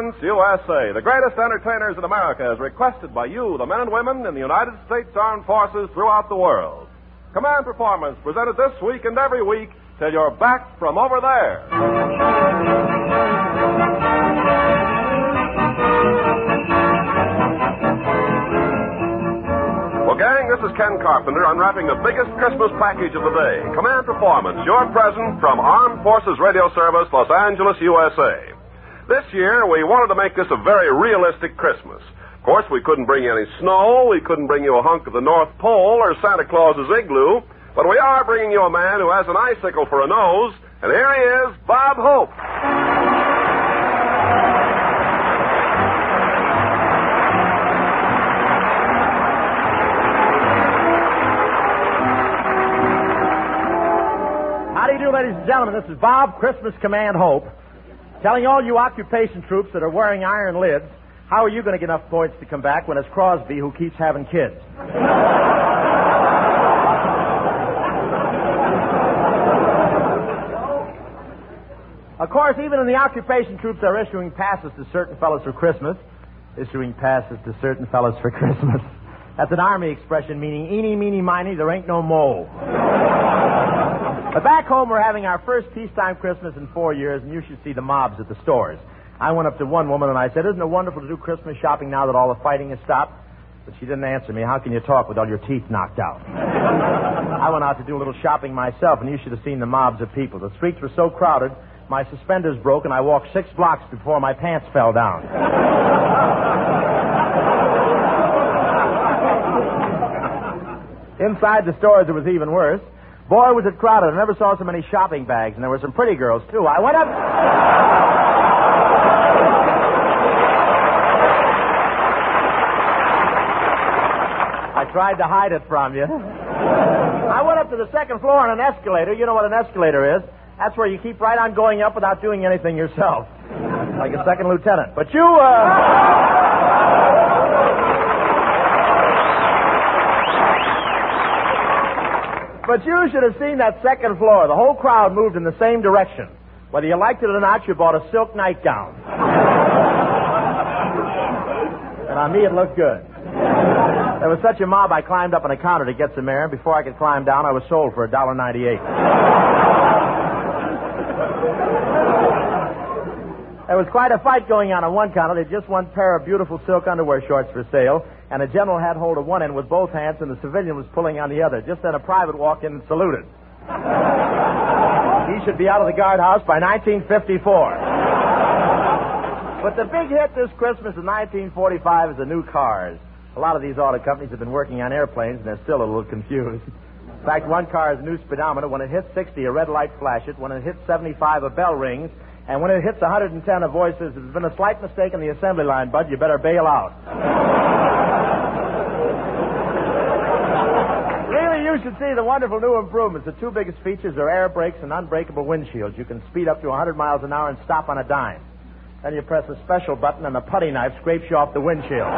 Dance USA, the greatest entertainers in America, as requested by you, the men and women in the United States Armed Forces throughout the world. Command Performance, presented this week and every week till you're back from over there. Well, gang, this is Ken Carpenter unwrapping the biggest Christmas package of the day. Command Performance, your present from Armed Forces Radio Service, Los Angeles, USA. This year, we wanted to make this a very realistic Christmas. Of course, we couldn't bring you any snow, we couldn't bring you a hunk of the North Pole or Santa Claus's igloo, but we are bringing you a man who has an icicle for a nose, and here he is, Bob Hope. How do you do, ladies and gentlemen? This is Bob, Christmas Command Hope, telling all you occupation troops that are wearing iron lids, how are you going to get enough points to come back when it's Crosby who keeps having kids? Of course, even in the occupation troops are issuing passes to certain fellows for Christmas. Issuing passes to certain fellows for Christmas. That's an Army expression meaning eeny, meeny, miny, there ain't no mo. But back home, we're having our first peacetime Christmas in 4 years, and you should see the mobs at the stores. I went up to one woman and I said, isn't it wonderful to do Christmas shopping now that all the fighting has stopped? But she didn't answer me. How can you talk with all your teeth knocked out? I went out to do a little shopping myself, and you should have seen the mobs of people. The streets were so crowded, my suspenders broke, and I walked 6 blocks before my pants fell down. Inside the stores, it was even worse. Boy, was it crowded. I never saw so many shopping bags, and there were some pretty girls, too. I went up... I tried to hide it from you. I went up to the second floor on an escalator. You know what an escalator is. That's where you keep right on going up without doing anything yourself. Like a second lieutenant. But you, But you should have seen that second floor. The whole crowd moved in the same direction. Whether you liked it or not, you bought a silk nightgown. And on me, it looked good. There was such a mob, I climbed up on a counter to get some air, and before I could climb down, I was sold for $1.98. There was quite a fight going on one counter. They just one pair of beautiful silk underwear shorts for sale, and a general had hold of one end with both hands, and the civilian was pulling on the other. Just then a private walked in and saluted. He should be out of the guardhouse by 1954. But the big hit this Christmas in 1945 is the new cars. A lot of these auto companies have been working on airplanes, and they're still a little confused. In fact, one car is a new speedometer. When it hits 60, a red light flashes. When it hits 75, a bell rings. And when it hits 110, a voice says, there's been a slight mistake in the assembly line, bud. You better bail out. Really, you should see the wonderful new improvements. The 2 biggest features are air brakes and unbreakable windshields. You can speed up to 100 miles an hour and stop on a dime. Then you press a special button and a putty knife scrapes you off the windshield.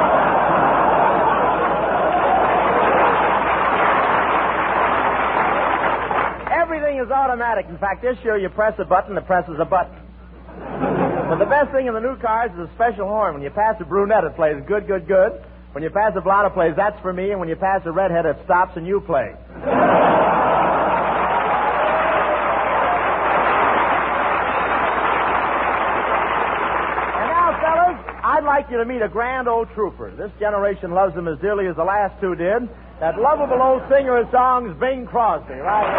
Everything is automatic. In fact, this year you press a button that presses a button. But the best thing in the new cars is a special horn. When you pass a brunette, it plays good, good, good. When you pass a blonde, it plays that's for me. And when you pass a redhead, it stops and you play. I'd like you to meet a grand old trooper. This generation loves him as dearly as the last 2 did. That lovable old singer of songs, Bing Crosby, right?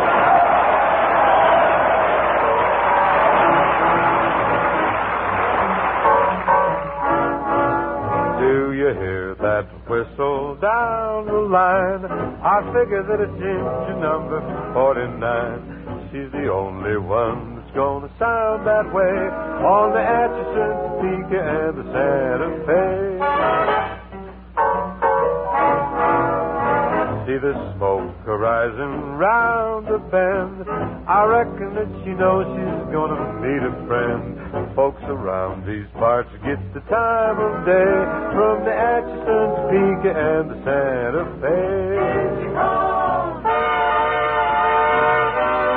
Do you hear that whistle down the line? I figure that it's engine number 49. She's the only one that's gonna sound that way on the Atchison, Topeka, and the Santa Fe. See the smoke rising round the bend. I reckon that she knows she's gonna meet a friend. Folks around these parts get the time of day from the Atchison, Topeka, and the Santa Fe.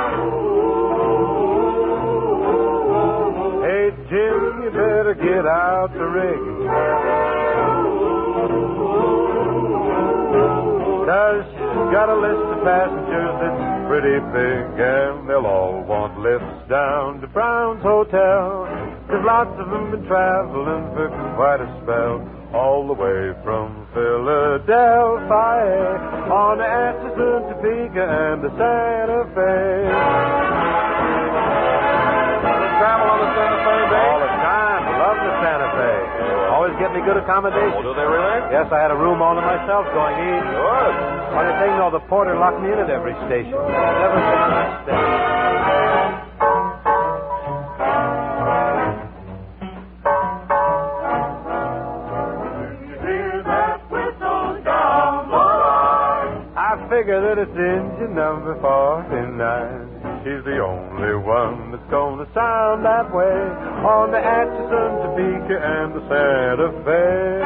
Jim, you better get out 'Cause she's got a list of passengers that's pretty big, and they'll all want lifts down to Brown's Hotel. 'Cause lots of them been traveling for quite a spell, all the way from Philadelphia on the Atchison, Topeka, and the Santa Fe. Travel on the Santa Fe, Dave? All the time. I love the Santa Fe. Always get me good accommodation. Oh, do they really? Yes, I had a room all to myself going east. Good. Funny thing, though, the porter locked me in at every station. Never been on that station. I figure that it's engine number 49. She's the only one that's gonna sound that way on the Atchison, Topeka, and the Santa Fe.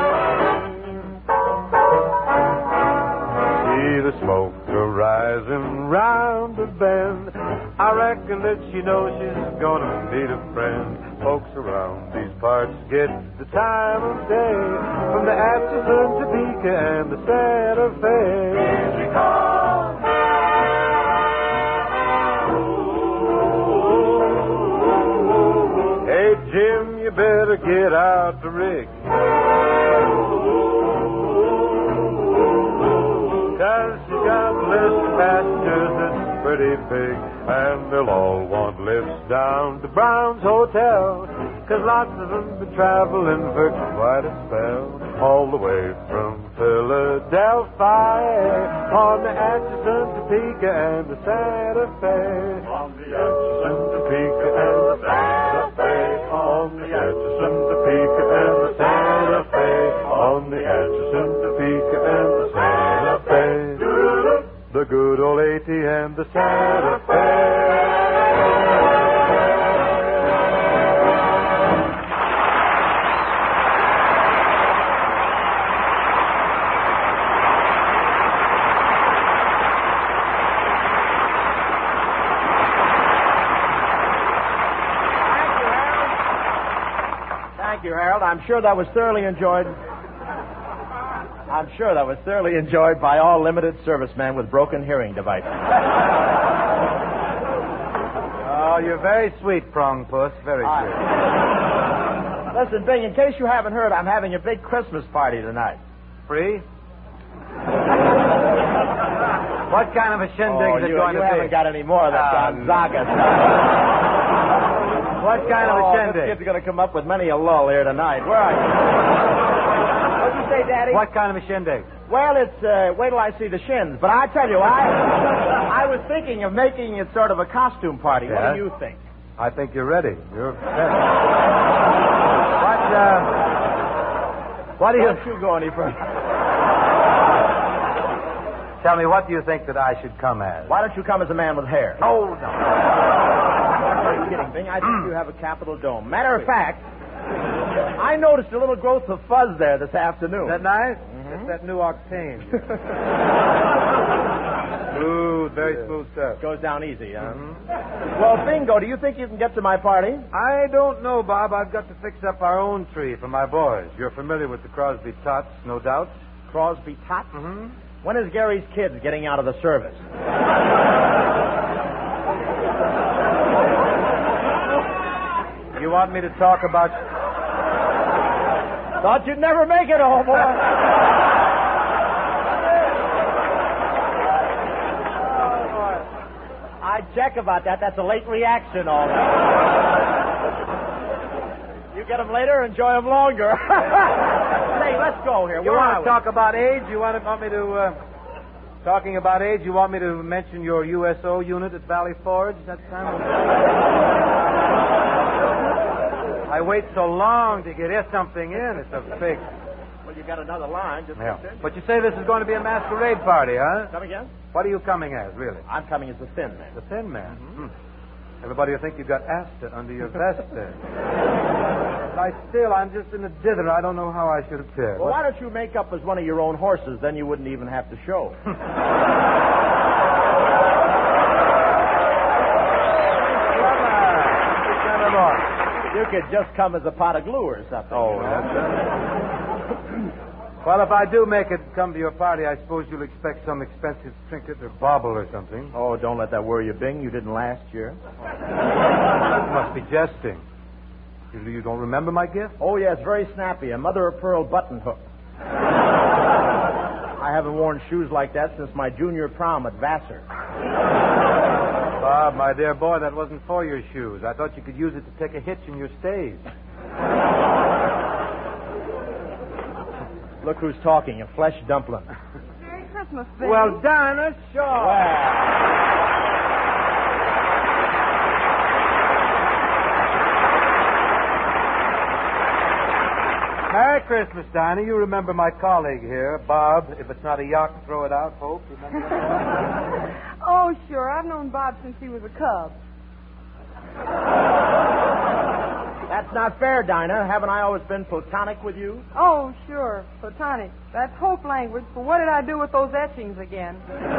See the smoke rising round the bend. I reckon that she knows she's gonna meet a friend. Folks around these parts get the time of day from the Atchison, Topeka, and the Santa Fe. Here she comes. Hey, Jim, you better get out the rig. 'Cause she's got a list of passengers that's pretty big, and they'll all want lifts down to Brown's Hotel. 'Cause lots of them been traveling for quite a spell, all the way from Philadelphia on the Atchison, Topeka, and the Santa Fe. On the Atchison, Topeka, and the Santa Fe. On the Atchison, Topeka, and the Santa Fe. On the Atchison, Topeka, and the Santa Fe. The good old 80 and the Santa Fe. Thank you, Harold. I'm sure that was thoroughly enjoyed by all limited servicemen with broken hearing devices. Oh, you're very sweet, Prong Puss. Very sweet. Listen, Bing, in case you haven't heard, I'm having a big Christmas party tonight. Free? What kind of a shindig is it going to You be? haven't got any more of that Gonzaga stuff. What kind of a This shindig? kid's going to come up with many a lull here tonight. Where are you? What'd you say, Daddy? What kind of a shindig? Well, it's, wait till I see the shins. But I tell you, I was thinking of making it sort of a costume party. Yeah? What do you think? I think you're ready. You're What do you... Don't you go any further. Tell me, what do you think that I should come as? Why don't you come as a man with hair? Oh, no. Are you kidding, Bing? I think you have a capital dome. Matter of fact, I noticed a little growth of fuzz there this afternoon. Is that nice? It's that new octane. Smooth, very smooth stuff. Goes down easy, huh? Well, Bingo, do you think you can get to my party? I don't know, Bob. I've got to fix up our own tree for my boys. You're familiar with the Crosby Tots, no doubt. Crosby Tots? Mm-hmm. When is Gary's kids getting out of the service? You want me to talk about... Thought you'd never make it, old boy. I'd check about that. That's a late reaction, all right. You get them later, enjoy them longer. Hey, let's go here. You want to talk about age? You want me to... Talking about age, you want me to mention your USO unit at Valley Forge that time? I wait so long to get something in. It's a big... Well, you got another line. Just But you say this is going to be a masquerade party, huh? Come again? What are you coming as, really? I'm coming as the thin man. The thin man? Mm-hmm. Everybody will think you've got Asta under your vest there. I'm just in a dither. I don't know how I should appear. Well, why don't you make up as one of your own horses? Then you wouldn't even have to show. You could just come as a pot of glue or something. Oh, that's it. Well, if I do make it come to your party, I suppose you'll expect some expensive trinket or bauble or something. Oh, don't let that worry you, Bing. You didn't last year. You must be jesting. You don't remember my gift? Oh, yes, very snappy. A mother-of-pearl button hook. I haven't worn shoes like that since my junior prom at Vassar. Bob, my dear boy, that wasn't for your shoes. I thought you could use it to take a hitch in your stays. Look who's talking, a flesh dumpling. Merry Christmas, Bing. Well, Dinah, sure. Merry Christmas, Dinah. You remember my colleague here, Bob. If it's not a yacht, throw it out, Hope. Remember that? Oh, sure. I've known Bob since he was a cub. That's not fair, Dinah. Haven't I always been platonic with you? Oh, sure. Platonic. That's Hope language. But what did I do with those etchings again?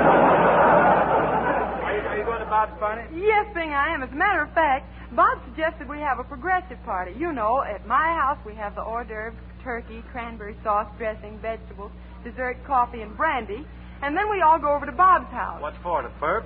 Are you going to Bob's party? Yes, Bing, I am. As a matter of fact, Bob suggested we have a progressive party. You know, at my house we have the hors d'oeuvres, turkey, cranberry sauce, dressing, vegetables, dessert, coffee, and brandy. And then we all go over to Bob's house. What for, to burp?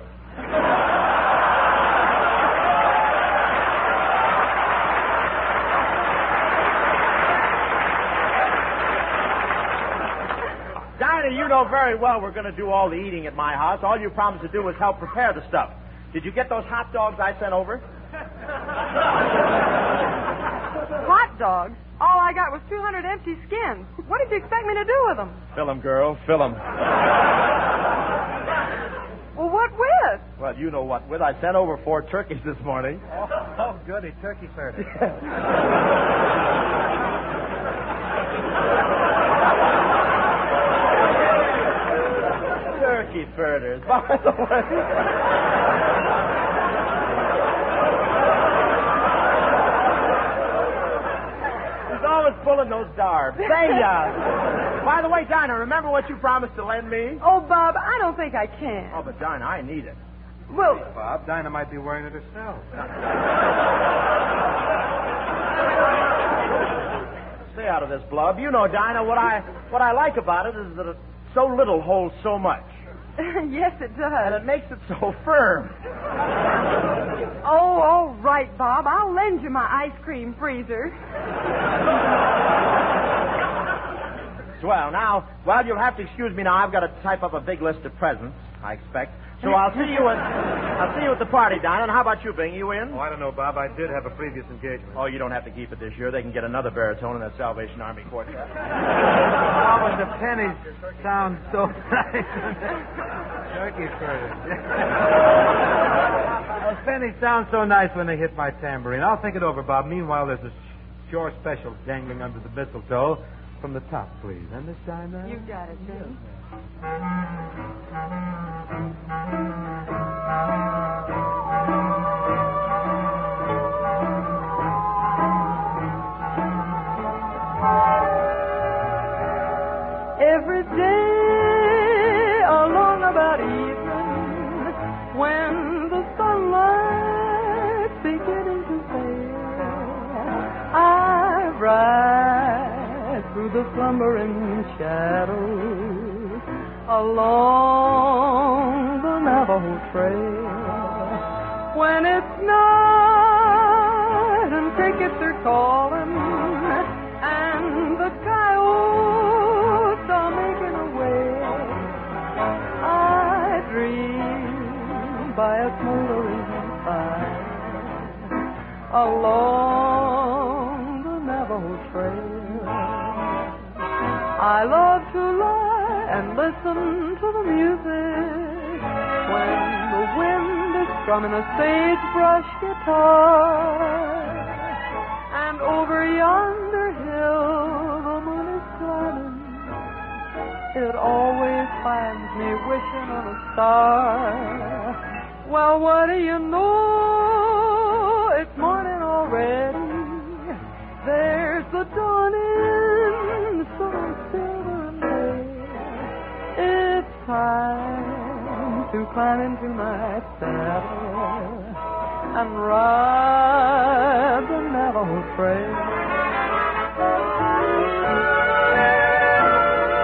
Dinah, you know very well we're going to do all the eating at my house. All you promised to do was help prepare the stuff. Did you get those hot dogs I sent over? Hot dogs? All I got was 200 empty skins. What did you expect me to do with them? Fill 'em, girl. Fill 'em. Well, what with? Well, you know what with. I sent over 4 turkeys this morning. Oh, goody. Turkey first. Turkey furters. By the way. He's always pulling those darbs. Say, by the way, Dinah, remember what you promised to lend me? Oh, Bob, I don't think I can. Oh, but Dinah, I need it. Well, Bob, Dinah might be wearing it herself. Stay out of this, Blub. You know, Dinah, what I like about it is that it so little holds so much. yes, it And does. it makes it so firm. Oh, all right, Bob. I'll lend you my ice cream freezer. Swell. Now, well, you'll have to excuse me now. I've got to type up a big list of presents, I expect. So I'll see you at the party, Dinah. And how about you, Bing? You in? Oh, I don't know, Bob. I did have a previous engagement. Oh, you don't have to keep it this year. They can get another baritone in that Salvation Army quartet. Oh, and the pennies sound so nice. Turkey further. Those pennies sound so nice when they hit my tambourine. I'll think it over, Bob. Meanwhile, there's a shore special dangling under the mistletoe. From the top, please. And this time now? You got it, Bing. Every day along about evening, when the sunlight's beginning to fade, I ride through the slumbering shadows along the Navajo Trail. When it's night and crickets are calling and the coyotes are making a wail, I dream by a smoldering fire along the Navajo Trail. I love to lie and listen to the music when the wind is strumming a sagebrush guitar, and over yonder hill the moon is climbing. It always finds me wishing on a star. Well, what do you know? It's morning already. There's the dawning sun silver and gray. It's time to climb into my saddle and ride the Navajo Trail.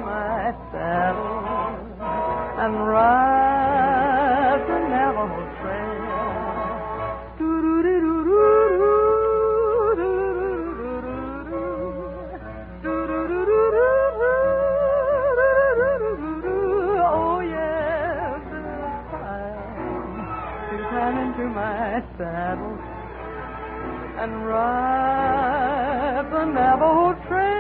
my saddle and ride the Navajo Trail. Oh, yes, it's time to climb into my saddle and ride the Navajo Trail.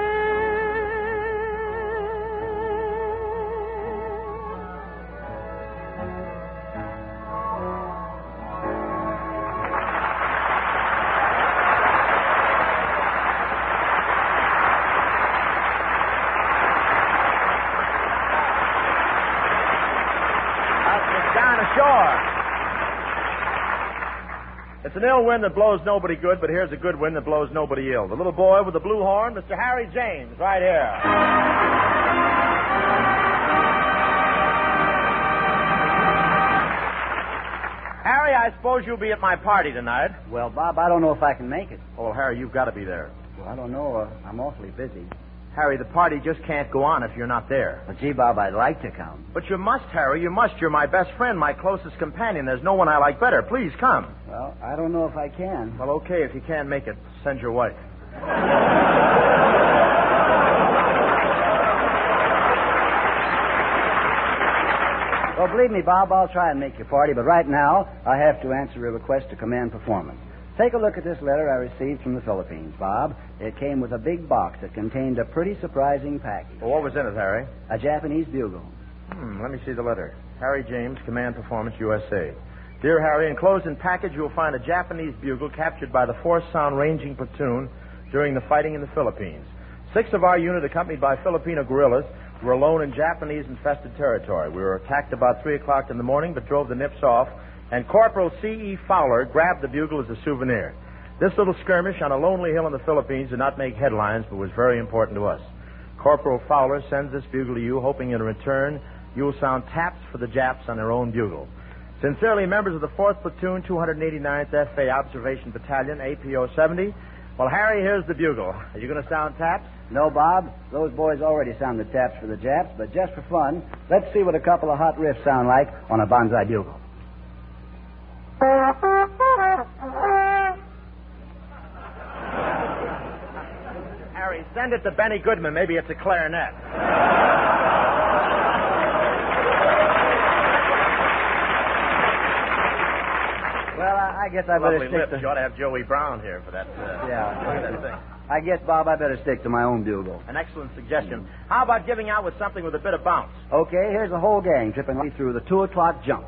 Down ashore. It's an ill wind that blows nobody good, but here's a good wind that blows nobody ill. The little boy with the blue horn, Mr. Harry James, right here. Harry, I suppose you'll be at my party tonight. Well, Bob, I don't know if I can make it. Oh, well, Harry, you've got to be there. Well, I don't know. I'm awfully busy. Harry, the party just can't go on if you're not there. But, gee, Bob, I'd like to come. But you must, Harry. You must. You're my best friend, my closest companion. There's no one I like better. Please come. Well, I don't know if I can. Well, okay. If you can't make it, send your wife. Well, believe me, Bob, I'll try and make your party, but right now I have to answer a request to command performance. Take a look at this letter I received from the Philippines, Bob. It came with a big box that contained a pretty surprising package. Well, what was in it, Harry? A Japanese bugle. Let me see the letter. Harry James, Command Performance, USA. Dear Harry, enclosed in package you will find a Japanese bugle captured by the 4th Sound Ranging Platoon during the fighting in the Philippines. 6 of our unit, accompanied by Filipino guerrillas, were alone in Japanese-infested territory. We were attacked about 3 o'clock in the morning, but drove the nips off, and Corporal C.E. Fowler grabbed the bugle as a souvenir. This little skirmish on a lonely hill in the Philippines did not make headlines, but was very important to us. Corporal Fowler sends this bugle to you, hoping in return you will sound taps for the Japs on their own bugle. Sincerely, members of the 4th Platoon, 289th FA Observation Battalion, APO 70. Well, Harry, here's the bugle. Are you going to sound taps? No, Bob. Those boys already sounded taps for the Japs, but just for fun, let's see what a couple of hot riffs sound like on a bonsai bugle. Harry, send it to Benny Goodman. Maybe it's a clarinet. Well, I guess I better stick to... You ought to have Joey Brown here for that. That thing. I guess, Bob, I better stick to my own bugle. An excellent suggestion. How about giving out with something with a bit of bounce? Okay, here's the whole gang tripping right through the 2 o'clock jump.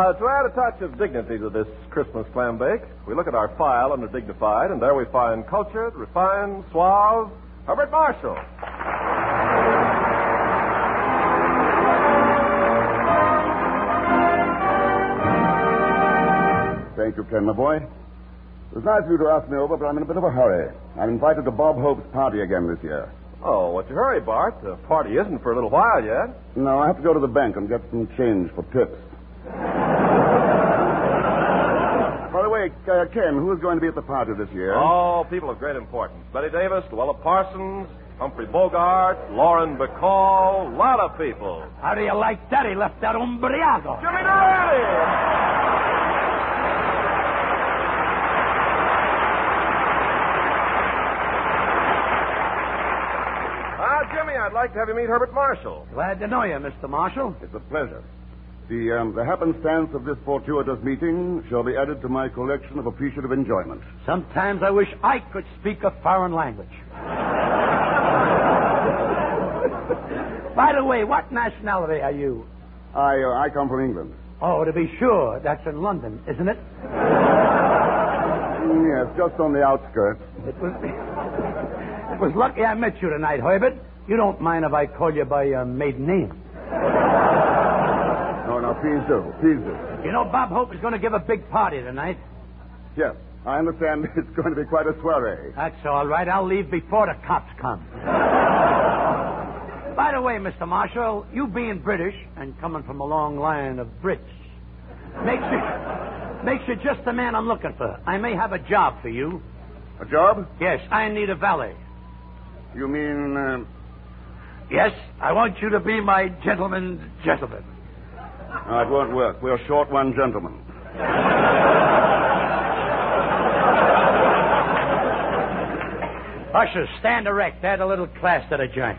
Now, to add a touch of dignity to this Christmas clam bake, we look at our file under dignified, and there we find cultured, refined, suave Herbert Marshall. Thank you, Ken, my boy. It was nice of you to ask me over, but I'm in a bit of a hurry. I'm invited to Bob Hope's party again this year. Oh, what's your hurry, Bart? The party isn't for a little while yet. No, I have to go to the bank and get some change for tips. By the way, Ken, who is going to be at the party this year? Oh, people of great importance. Betty Davis, Luella Parsons, Humphrey Bogart, Lauren Bacall, a lot of people. How do you like that? He left that umbriago. Jimmy Durante! Jimmy, I'd like to have you meet Herbert Marshall. Glad to know you, Mr. Marshall. It's a pleasure. The happenstance of this fortuitous meeting shall be added to my collection of appreciative enjoyment. Sometimes I wish I could speak a foreign language. By the way, what nationality are you? I come from England. Oh, to be sure. That's in London, isn't it? Yes, just on the outskirts. It was lucky I met you tonight, Herbert. You don't mind if I call you by your maiden name? No, please do. Please do. You know, Bob Hope is going to give a big party tonight. Yes, I understand it's going to be quite a soiree. That's all right. I'll leave before the cops come. By the way, Mr. Marshall, you being British and coming from a long line of Brits makes you just the man I'm looking for. I may have a job for you. A job? Yes, I need a valet. You mean... Yes, I want you to be my gentleman's gentleman. No, it won't work. We're short one gentleman. Ushers, stand erect. Add a little class to the joint.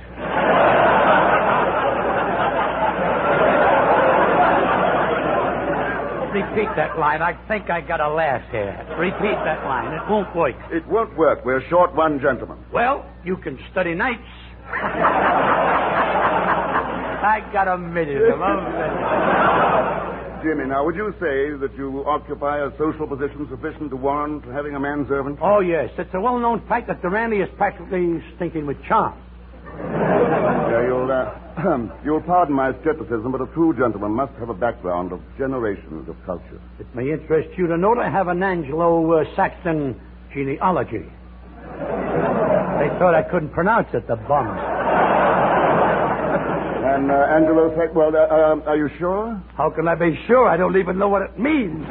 Repeat that line. I think I got a laugh here. Repeat that line. It won't work. It won't work. We're short one gentleman. Well, you can study nights. I got a million of them. Jimmy, now, would you say that you occupy a social position sufficient to warrant having a manservant? Oh, yes. It's a well-known fact that Durante is practically stinking with charm. You'll pardon my skepticism, but a true gentleman must have a background of generations of culture. It may interest you to know that I have an Anglo-Saxon genealogy. They thought I couldn't pronounce it, the bums. And Anglo-Saxon, well, are you sure? How can I be sure? I don't even know what it means.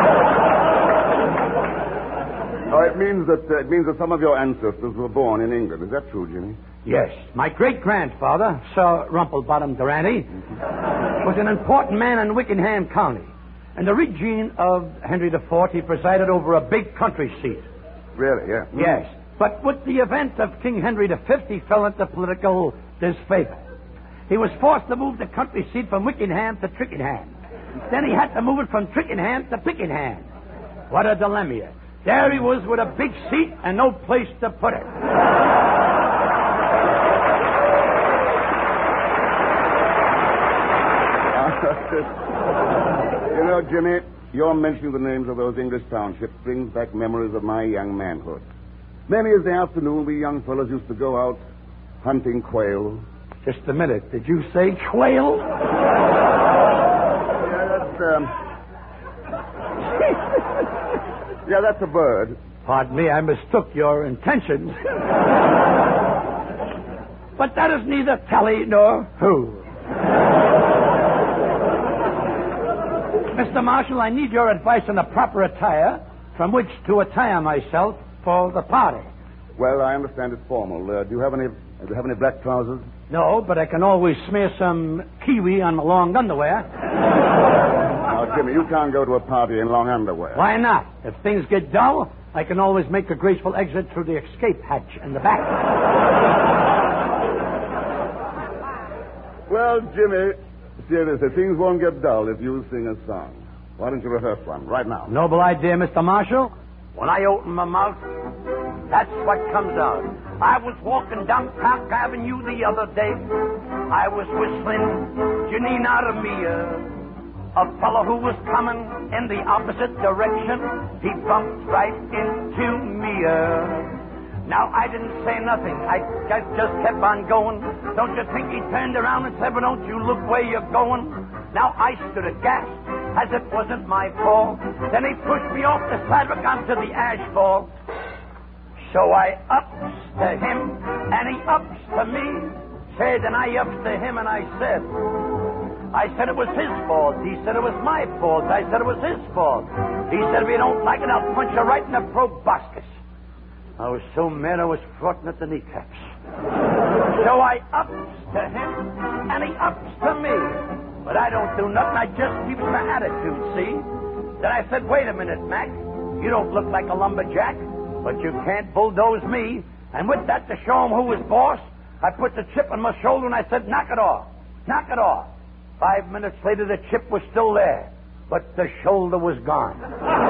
Oh, it means that some of your ancestors were born in England. Is that true, Jimmy? Yes. My great-grandfather, Sir Rumplebottom Durante, was an important man in Wickenham County. And the regent of Henry IV, he presided over a big country seat. Really, yeah. Yes. But with the event of King Henry V, he fell into political disfavor. He was forced to move the country seat from Wickenham to Twickenham. Then he had to move it from Twickenham to Pickenham. What a dilemma. There he was with a big seat and no place to put it. You know, Jimmy, your mentioning the names of those English townships brings back memories of my young manhood. Many is the afternoon we young fellows used to go out hunting quail. Just a minute. Did you say quail? Yeah, that's a bird. Pardon me, I mistook your intentions. But that is neither tally nor who. Mr. Marshall, I need your advice on the proper attire from which to attire myself for the party. Well, I understand it's formal. Do you have any black trousers? No, but I can always smear some kiwi on my long underwear. Now, Jimmy, you can't go to a party in long underwear. Why not? If things get dull, I can always make a graceful exit through the escape hatch in the back. Well, Jimmy, seriously, things won't get dull if you sing a song. Why don't you rehearse one right now? Noble idea, Mr. Marshall. When I open my mouth, that's what comes out. I was walking down Park Avenue the other day. I was whistling Janina Mia. a fellow who was coming in the opposite direction, he bumped right into me. Now, I didn't say nothing. I just kept on going. Don't you think he turned around and said, well, don't you look where you're going? Now, I stood aghast, as it wasn't my fault. Then he pushed me off the sidewalk onto the asphalt. So I ups to him, and he ups to me. Said, and I ups to him, and I said it was his fault. He said it was my fault. I said it was his fault. He said, if you don't like it, I'll punch you right in the proboscis. I was so mad I was frothing at the kneecaps. So I ups to him, and he ups to me. But I don't do nothing. I just keeps my attitude, see? Then I said, wait a minute, Mac. You don't look like a lumberjack, but you can't bulldoze me. And with that, to show him who was boss, I put the chip on my shoulder and I said, knock it off. Knock it off. 5 minutes later, the chip was still there, but the shoulder was gone.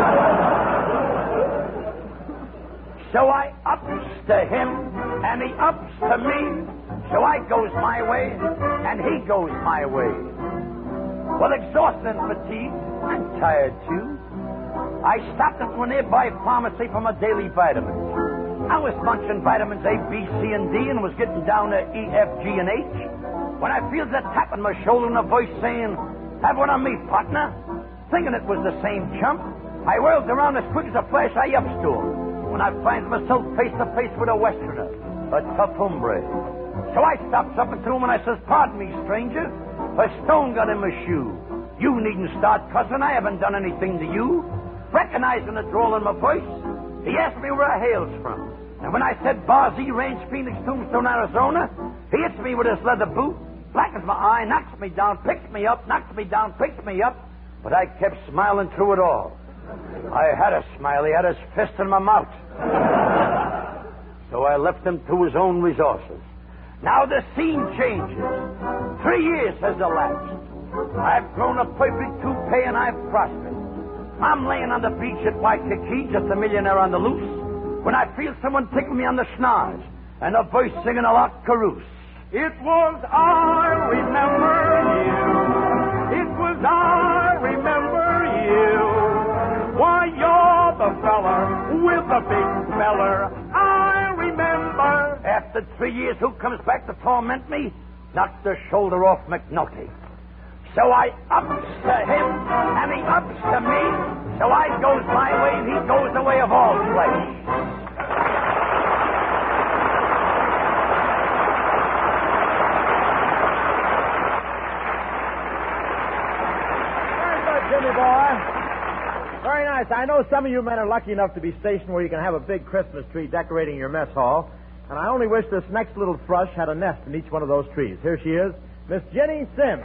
So I ups to him, and he ups to me. So I goes my way, and he goes my way. Well, exhausted and fatigued, I'm tired too. I stopped at a nearby pharmacy for my daily vitamins. I was munching vitamins A, B, C, and D, and was getting down to E, F, G, and H, when I feels a tap on my shoulder and a voice saying, have one on me, partner. Thinking it was the same chump, I whirled around as quick as a flash. I ups to him, when I find myself face to face with a Westerner, a tough hombre. So I stops up to him and I says, pardon me, stranger, a stone got in my shoe. You needn't start cussing. I haven't done anything to you. Recognizing the drawl in my voice, he asked me where I hails from. And when I said Bar Z Range, Phoenix, Tombstone, Arizona, he hits me with his leather boot, blackens my eye, knocks me down, picks me up, knocks me down, picks me up. But I kept smiling through it all. I had a smile. He had his fist in my mouth. So I left him to his own resources. Now the scene changes. 3 years has elapsed. I've grown a perfect toupee and I've prospered. I'm laying on the beach at Waikiki, just a millionaire on the loose, when I feel someone tickle me on the schnoz and a voice singing a lot carouse. It was I remember you. It was I remember you. Why, you're the feller with the big feller. I remember. After 3 years, who comes back to torment me? Knocked the shoulder off McNulty. So I ups to him, and he ups to me. So I goes my way, and he goes the way of all flesh. Very good, Jimmy boy. Very nice. I know some of you men are lucky enough to be stationed where you can have a big Christmas tree decorating your mess hall. And I only wish this next little thrush had a nest in each one of those trees. Here she is, Miss Jenny Sims.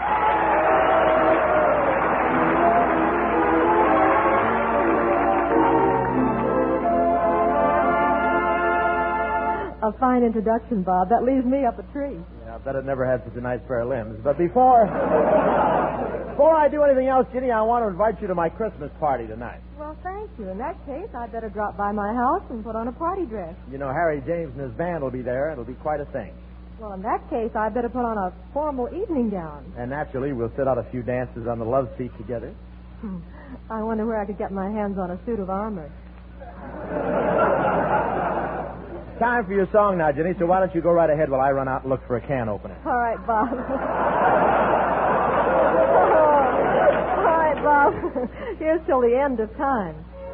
A fine introduction, Bob. That leaves me up a tree. Yeah, I bet it never had such a nice pair of limbs. But before I do anything else, Jenny, I want to invite you to my Christmas party tonight. Well, thank you. In that case, I'd better drop by my house and put on a party dress. You know, Harry James and his band will be there. It'll be quite a thing. Well, in that case, I'd better put on a formal evening gown. And naturally, we'll sit out a few dances on the love seat together. I wonder where I could get my hands on a suit of armor. Time for your song now, Jenny, so why don't you go right ahead while I run out and look for a can opener. All right, Bob. All right, Bob. Here's till the end of time.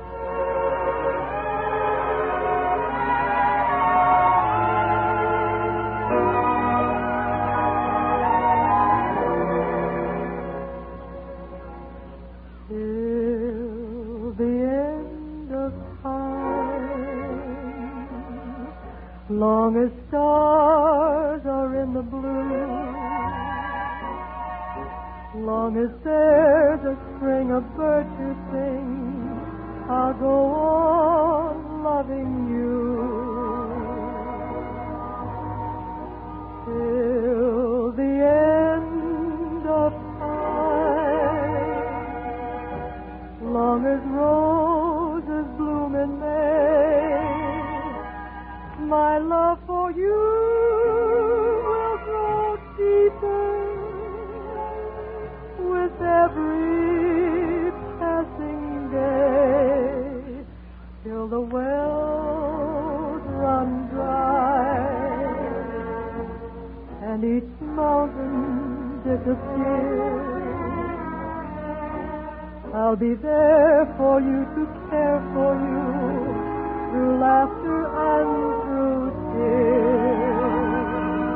Till the end of time, long as stars are in the blue, long as there's a string of birds to sing, I'll go on loving you. Till the end of time, long as roses bloom in May, my love for you will grow deeper with every disappear. I'll be there for you to care for you through laughter and through tears.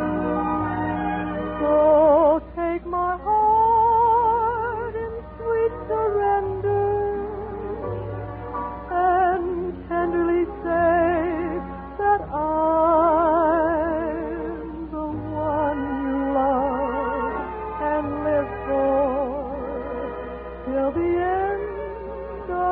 So take my heart in sweet surrender and tenderly say that I'm the one you love and live for till the end of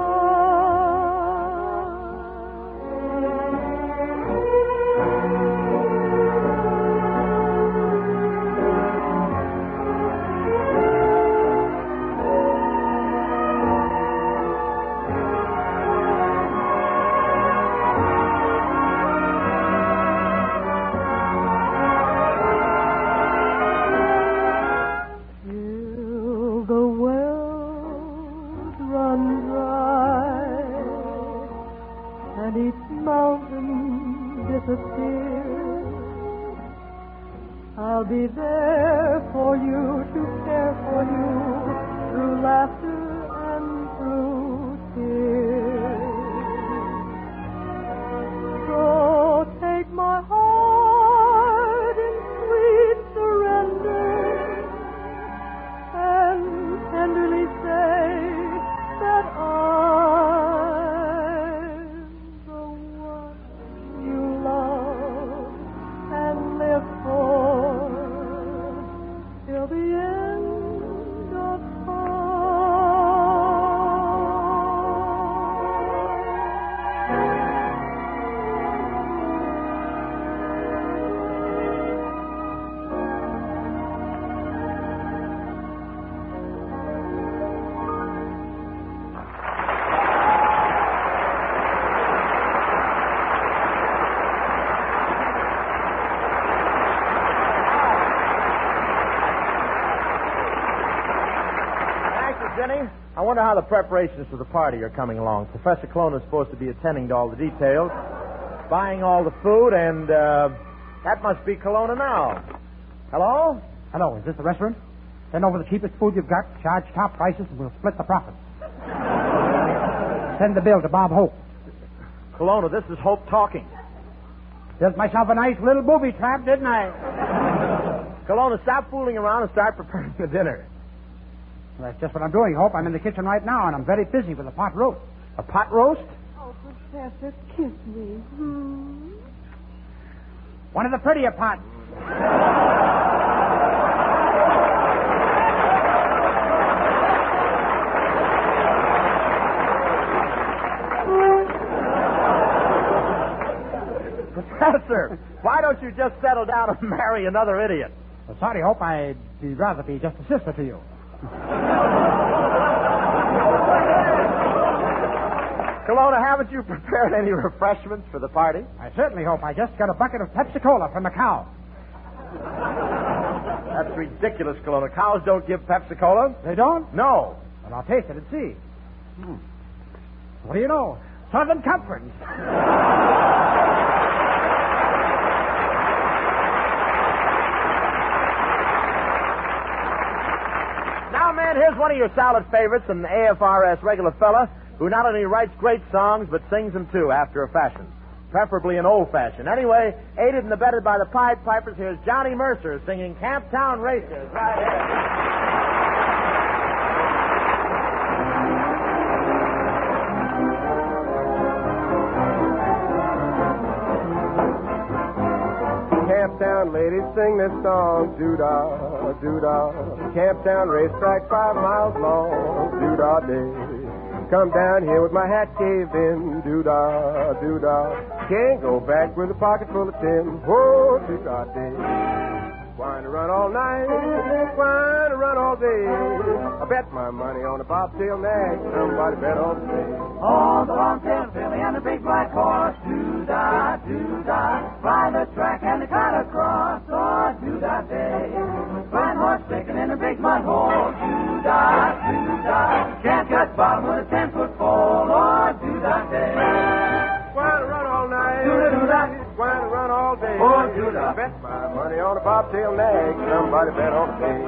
I'll be there for you to care for you through laughter and through tears. So take my heart in sweet surrender and tenderly say that I'm the one you love and live for till the end of Jenny, I wonder how the preparations for the party are coming along. Professor Colonna is supposed to be attending to all the details, buying all the food, and that must be Colonna now. Hello? Hello, is this the restaurant? Send over the cheapest food you've got, charge top prices, and we'll split the profits. Send the bill to Bob Hope. Colonna, this is Hope talking. Built myself a nice little booby trap, didn't I? Colonna, stop fooling around and start preparing the dinner. Well, that's just what I'm doing, Hope. I'm in the kitchen right now, and I'm very busy with a pot roast. A pot roast? Oh, Professor, kiss me. One of the prettier pots. Professor, why don't you just settle down and marry another idiot? Well, sorry, Hope. I'd rather be just a sister to you. Colonna, haven't you prepared any refreshments for the party? I certainly hope. I just got a bucket of Pepsi-Cola from the cow. That's ridiculous, Colonna. Cows don't give Pepsi-Cola. They don't? No. Well, I'll taste it and see. What do you know? Southern Comfort. Now, man, here's one of your salad favorites, an AFRS regular fella who not only writes great songs, but sings them, too, after a fashion. Preferably an old fashion. Anyway, aided and abetted by the Pied Pipers, here's Johnny Mercer singing Camptown Racers right here. Camptown ladies sing this song, doo-dah, doo-dah. Camptown racetrack 5 miles long, doo-dah day. Come down here with my hat caved in, doo-dah, doo-dah. Can't go back with a pocket full of tin, whoa, doo-dah day. Wine to run all night, wine to run all day. I bet my money on a bobtail nag, somebody bet all day. On the long-tailed filly and the big black horse, doo-dah, doo-dah. Ride the track and the cut across, oh, doo-dah day. Fine horse sticking in a big mud hole, doo-dah, doo-dah. Can't cut bottom with a 10-foot pole, oh, doo-dah day. Wine to run all night, Doo-dah, doo-dah. wine to run all day. Oh, doo-dah. Bet my money on a bobtail nag, somebody bet on the pay.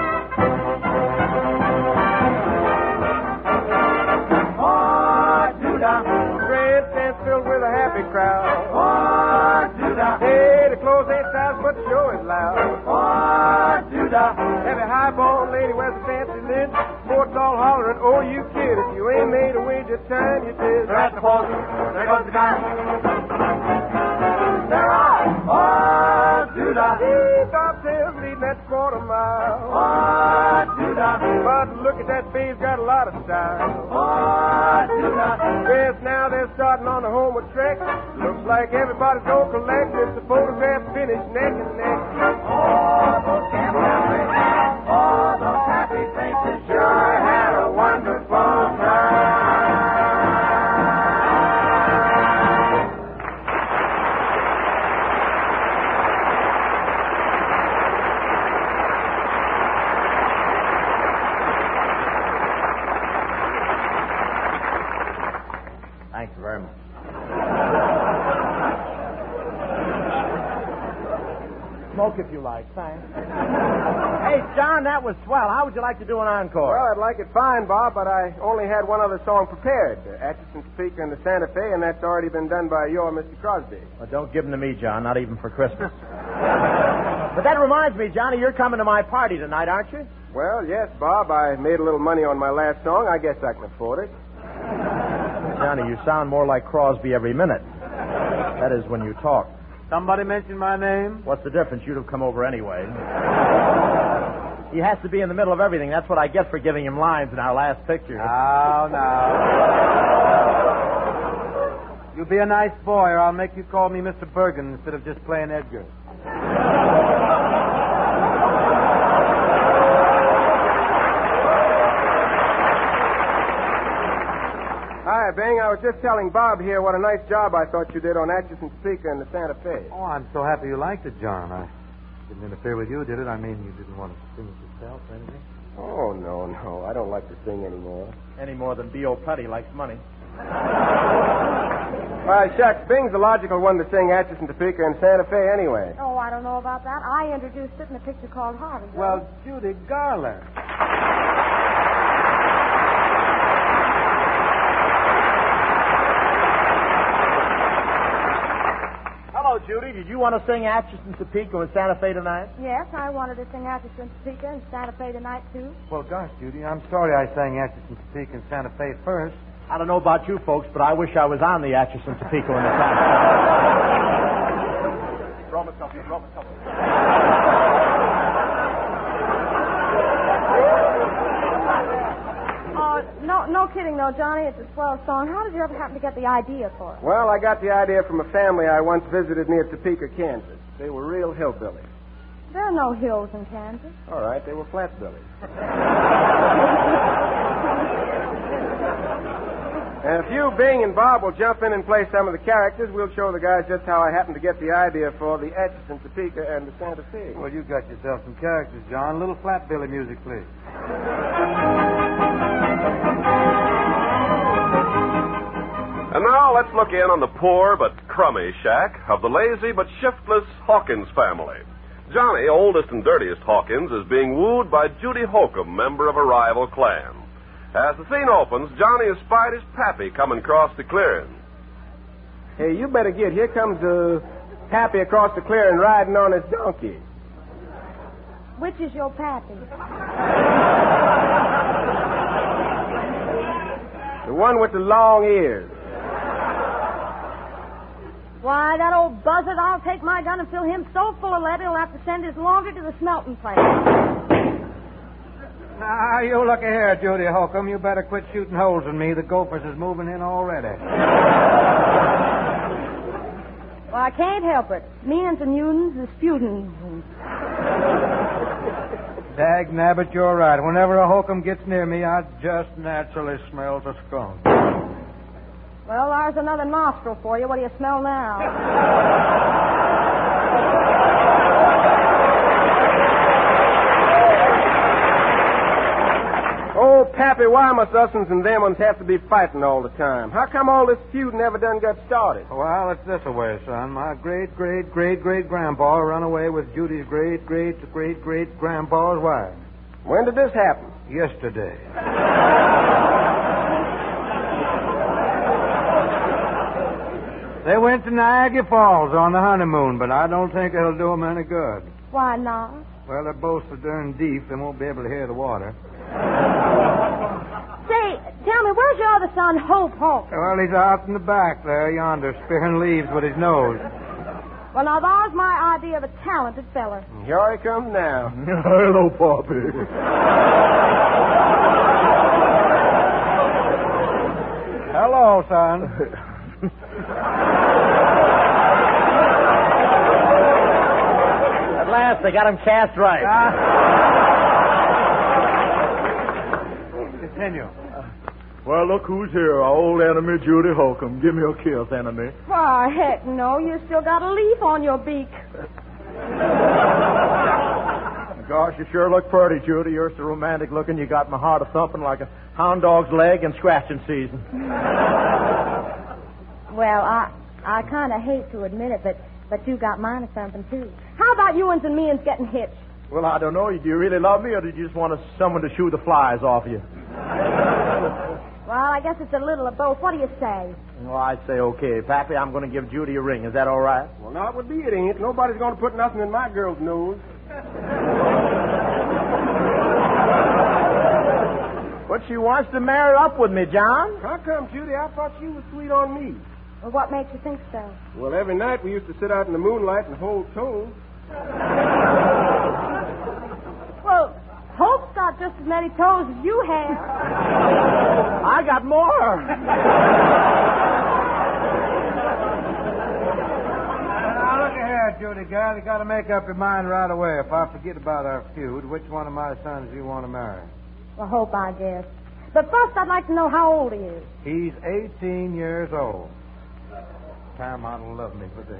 Oh, Judah. Grandstands filled with a happy crowd. Oh, Judah. Hey, the clothes ain't tight, but the show is loud. Oh, Judah. Every highball lady wears a fancy lid. Sports all hollering, oh, you kid. If you ain't made a wager, time you did. That's the horse. There goes the gun. They're on. Oh, Judah. Hey, bobtails leading that quarter mile. Oh, Judah. But look at that babe's got a lot of style. Oh, Judah. Yes, now they're starting on the homeward trek. Looks like everybody's gonna collect. It's a photograph finish neck and neck. Oh, those campfire faces. Oh, those happy faces sure had a wonderful time. Thank you very much. Smoke if you like, thanks. Hey, John, that was swell. How would you like to do an encore? Well, I'd like it fine, Bob, but I only had one other song prepared. Atchison, Topeka, and the Santa Fe, and that's already been done by your Mr. Crosby. Well, don't give them to me, John, not even for Christmas. But that reminds me, Johnny, you're coming to my party tonight, aren't you? Well, yes, Bob. I made a little money on my last song. I guess I can afford it. Johnny, you sound more like Crosby every minute. That is when you talk. Somebody mentioned my name? What's the difference? You'd have come over anyway. He has to be in the middle of everything. That's what I get for giving him lines in our last picture. Now. You be a nice boy, or I'll make you call me Mr. Bergen instead of just playing Edgar. Hi, Bing. I was just telling Bob here what a nice job I thought you did on Atchison, Topeka, and the Santa Fe. Oh, I'm so happy you liked it, John. I didn't interfere with you, did it? I mean, you didn't want to sing it yourself or anything? Oh, no. I don't like to sing anymore. Any more than B.O. Putty likes money. Why, shucks, Bing's the logical one to sing Atchison, Topeka, and Santa Fe anyway. Oh, I don't know about that. I introduced it in a picture called Harvey. Well, Judy Garland. Hello, Judy. Did you want to sing Atchison, Topeka, and Santa Fe tonight? Yes, I wanted to sing Atchison, Topeka, and Santa Fe tonight, too. Well, gosh, Judy, I'm sorry I sang Atchison, Topeka, and Santa Fe first. I don't know about you folks, but I wish I was on the Atchison, Topeka, and the Santa Fe. Roll myself. No kidding, though, Johnny. It's a swell song. How did you ever happen to get the idea for it? Well, I got the idea from a family I once visited near Topeka, Kansas. They were real hillbillies. There are no hills in Kansas. All right, they were flatbillies. And if you, Bing, and Bob will jump in and play some of the characters, we'll show the guys just how I happened to get the idea for the Atchison, Topeka, and the Santa Fe. Well, you got yourself some characters, John. A little flatbilly music, please. And now let's look in on the poor but crummy shack of the lazy but shiftless Hawkins family. Johnny, oldest and dirtiest Hawkins, is being wooed by Judy Holcomb, member of a rival clan. As the scene opens, Johnny has spied his pappy coming across the clearing. Hey, you better get. Here comes Pappy across the clearing riding on his donkey. Which is your pappy? The one with the long ears. Why, that old buzzard, I'll take my gun and fill him so full of lead he'll have to send his launder to the smelting plant. Now, you look here, Judy Holcomb. You better quit shooting holes in me. The Gophers is moving in already. Well, I can't help it. Means and Newtons and Sputins. Dag nabbit, you're right. Whenever a Holcomb gets near me, I just naturally smell the skunk. Well, there's another nostril for you. What do you smell now? Oh, Pappy, why must us'ns and them ones have to be fighting all the time? How come all this feud never done got started? Well, it's this way, son. My great-great-great-great-grandpa run away with Judy's great-great-great-great-grandpa's wife. When did this happen? Yesterday. They went to Niagara Falls on the honeymoon, but I don't think it'll do them any good. Why not? Well, they're both so darn deep, they won't be able to hear the water. Say, tell me, where's your other son, Hope? Well, he's out in the back there, yonder, spearing leaves with his nose. Well, now, there's my idea of a talented fella. Here he comes now. Hello, Poppy. Hello, son. At last, they got him cast right. Continue. Well, look who's here. Our old enemy, Judy Holcomb. Give me a kiss, enemy. Why, heck no. You still got a leaf on your beak. Gosh, you sure look pretty, Judy. You're so romantic looking, you got my heart a-thumping like a hound dog's leg in scratching season. Well, I kind of hate to admit it, but you got mine a-thumping, too. How about you and me getting hitched? Well, I don't know. Do you really love me, or do you just want someone to shoo the flies off you? Well, I guess it's a little of both. What do you say? Well, I'd say okay. Pappy, I'm going to give Judy a ring. Is that all right? Well, now it would be it ain't. Nobody's going to put nothing in my girl's nose. But she wants to marry up with me, John. How come, Judy? I thought you was sweet on me. Well, what makes you think so? Well, every night we used to sit out in the moonlight and hold toes. Well, Hope's got just as many toes as you have. I got more. Now, look here, Judy, girl. You got to make up your mind right away. If I forget about our feud, which one of my sons do you want to marry? Well, Hope, I guess. But first, I'd like to know how old he is. He's 18 years old. Paramount will love me for this.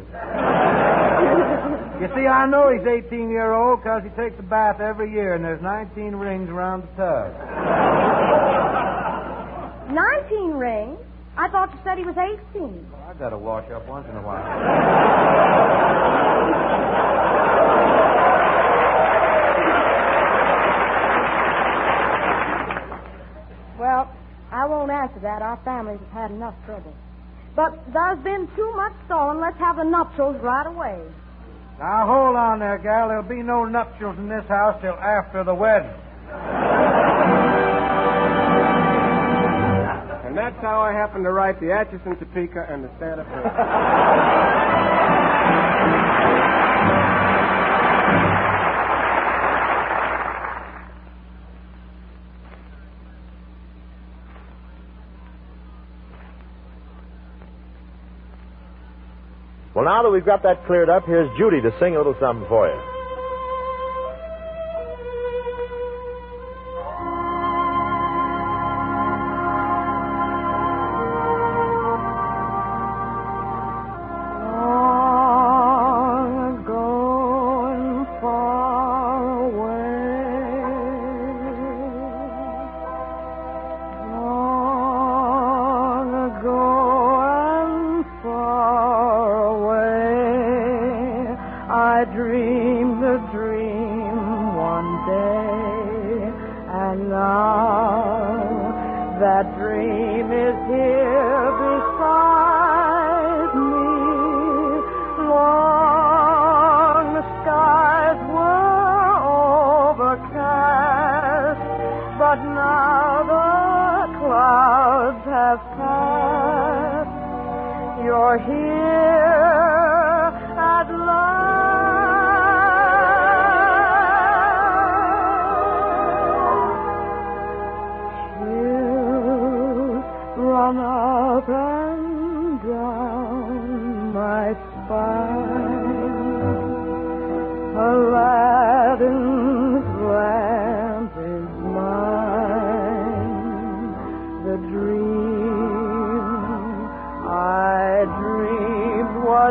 You see, I know he's 18-year-old because he takes a bath every year, and there's 19 rings around the tub. 19 rings? I thought you said he was 18. Well, I got to wash up once in a while. Well, I won't answer that. Our families have had enough trouble. But there's been too much sewing. Let's have the nuptials right away. Now, hold on there, gal. There'll be no nuptials in this house till after the wedding. And that's how I happened to write the Atchison, Topeka, and the Santa Fe. Well, now that we've got that cleared up, here's Judy to sing a little something for you. I dreamed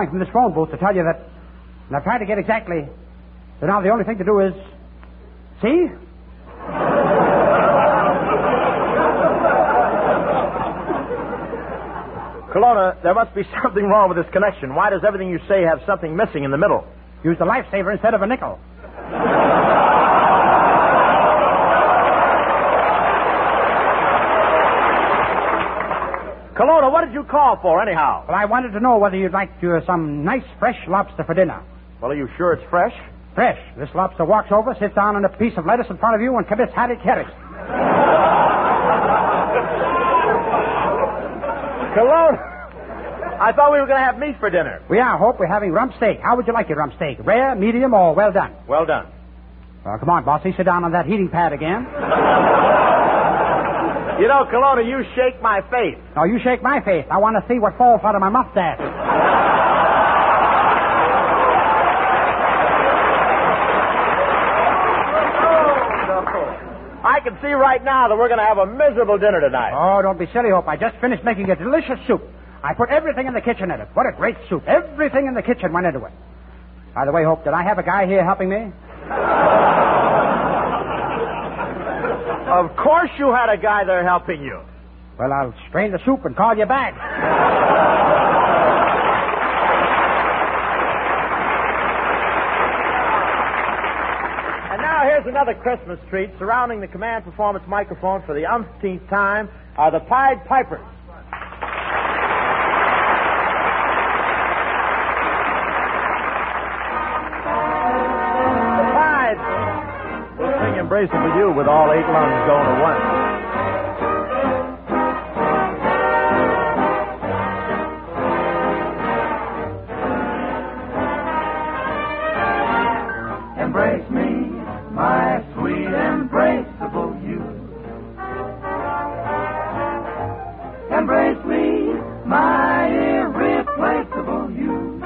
calling from this phone booth to tell you that... And I've tried to get exactly... So now the only thing to do is... See? Kelowna, there must be something wrong with this connection. Why does everything you say have something missing in the middle? Use the lifesaver instead of a nickel. Kelowna, what did you call for, anyhow? Well, I wanted to know whether you'd like some nice fresh lobster for dinner. Well, are you sure it's fresh? Fresh. This lobster walks over, sits down on a piece of lettuce in front of you, and commits harry-carry. Kelowna, I thought we were going to have meat for dinner. We are, Hope. We're having rump steak. How would you like your rump steak? Rare, medium, or well done? Well done. Well, come on, bossy. Sit down on that heating pad again. You know, Kelowna, you shake my faith. No, you shake my faith. I want to see what falls out of my mustache. I can see right now that we're going to have a miserable dinner tonight. Oh, don't be silly, Hope. I just finished making a delicious soup. I put everything in the kitchen in it. What a great soup. Everything in the kitchen went into it. By the way, Hope, did I have a guy here helping me? Of course you had a guy there helping you. Well, I'll strain the soup and call you back. And now here's another Christmas treat. Surrounding the command performance microphone for the umpteenth time are the Pied Pipers. The Pied will sing Embracing with You with all 8 lungs going at once. Embrace me, my sweet embraceable you. Embrace me, my irreplaceable you.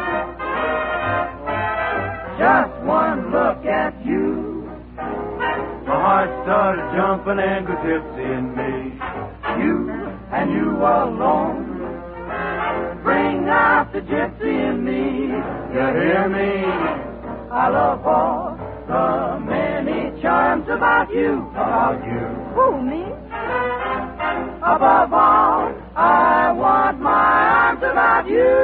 Just one look at you. My heart started jumping and grew tipsy in me. You and you alone. Bring out the gypsy in me. You hear me? I love all the many charms about you. About you. Who, me? Above all, I want my arms about you.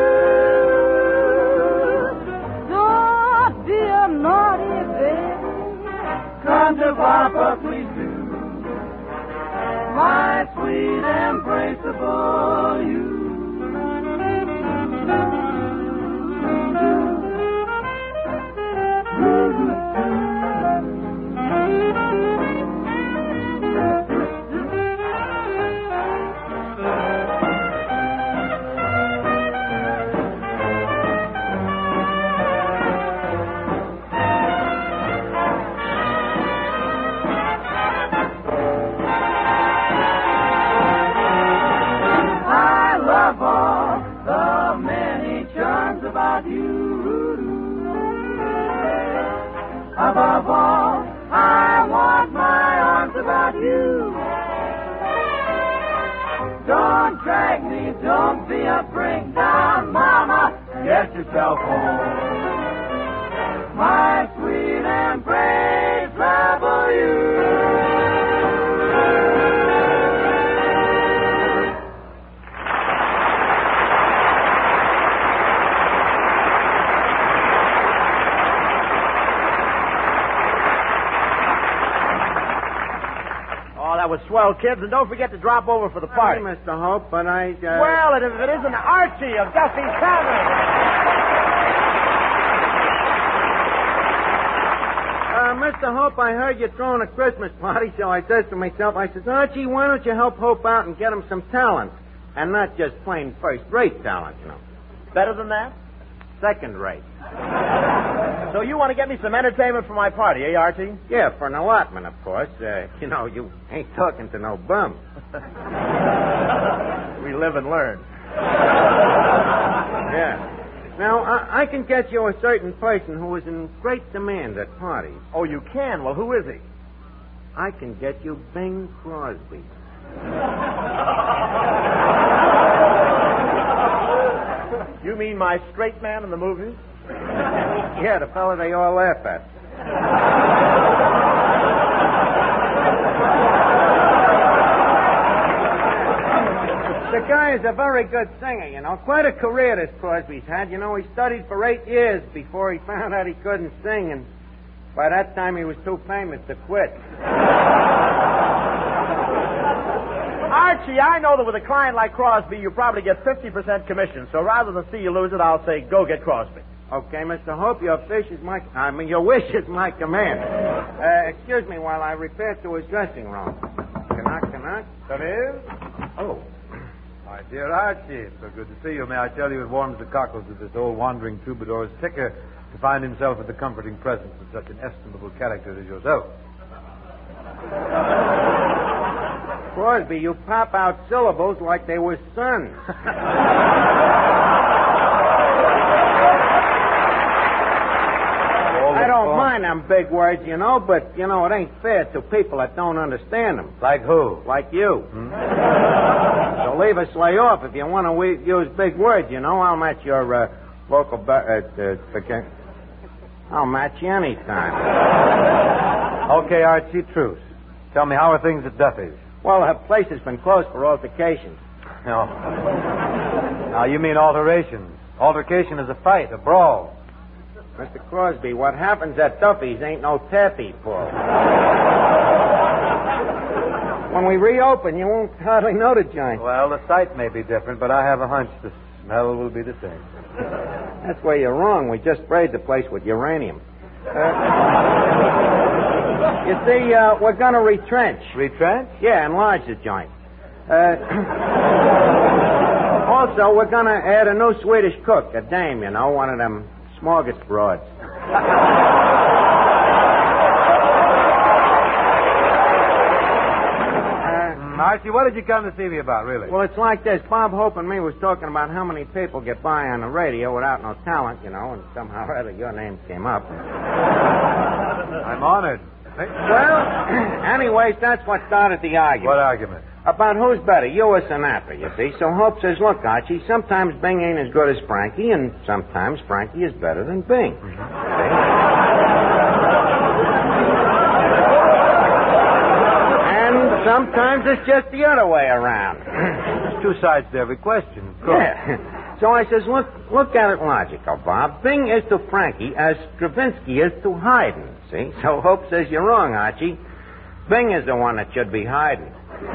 Don't be a naughty baby. Come to Papa, please do. My sweet embraceable you. Above all, I want my arms about you. Don't drag me, don't be a breakdown, Mama. Get yourself home. My sweet embrace, love you. That was swell, kids, and don't forget to drop over for the party. Hey, Mr. Hope, but I... Well, and if it isn't Archie of Duffy's family. Mr. Hope, I heard you throwing a Christmas party, so I says to myself, I says, Archie, why don't you help Hope out and get him some talent? And not just plain first-rate talent, you know. Better than that? Second-rate. So you want to get me some entertainment for my party, eh, Archie? Yeah, for an allotment, of course. You know, you ain't talking to no bum. We live and learn. Yeah. Now, I can get you a certain person who is in great demand at parties. Oh, you can? Well, who is he? I can get you Bing Crosby. You mean my straight man in the movies? Yeah, the fella they all laugh at. The guy is a very good singer, you know. Quite a career this Crosby's had. You know, he studied for 8 years before he found out he couldn't sing, and by that time he was too famous to quit. Archie, I know that with a client like Crosby, you probably get 50% commission. So rather than see you lose it, I'll say, go get Crosby. Okay, Mr. Hope, your wish is my command. Excuse me while I repair to his dressing room. Knock. Come in. Oh. My dear Archie, it's so good to see you. May I tell you it warms the cockles of this old wandering troubadour's ticker to find himself in the comforting presence of such an estimable character as yourself. Crosby, you pop out syllables like they were sons. I don't mind them big words, you know, but, you know, it ain't fair to people that don't understand them. Like who? Like you. So leave us lay off if you want to use big words, you know. I'll match your vocal... I'll match you anytime. Okay, Archie, truce. Tell me, how are things at Duffy's? Well, the place has been closed for altercations. No. Now, you mean alterations. Altercation is a fight, a brawl. Mr. Crosby, what happens at Duffy's ain't no taffy pull. When we reopen, you won't hardly know the joint. Well, the site may be different, but I have a hunch the smell will be the same. That's where you're wrong. We just sprayed the place with uranium. You see, we're going to retrench. Retrench? Yeah, enlarge the joint. Also, we're going to add a new Swedish cook, a dame, you know, one of them smorgasbords. Archie, what did you come to see me about, really? Well, it's like this. Bob Hope and me was talking about how many people get by on the radio without no talent, you know, and somehow or other your name came up. I'm honored. Well, anyways, that's what started the argument. What argument? About who's better, you or Sinatra, you see. So Hope says, look, Archie, sometimes Bing ain't as good as Frankie, and sometimes Frankie is better than Bing. And sometimes it's just the other way around. There's two sides to every question, of course. Yeah. So I says, look at it logical, Bob. Bing is to Frankie as Stravinsky is to Haydn, see? So Hope says you're wrong, Archie. Bing is the one that should be Haydn.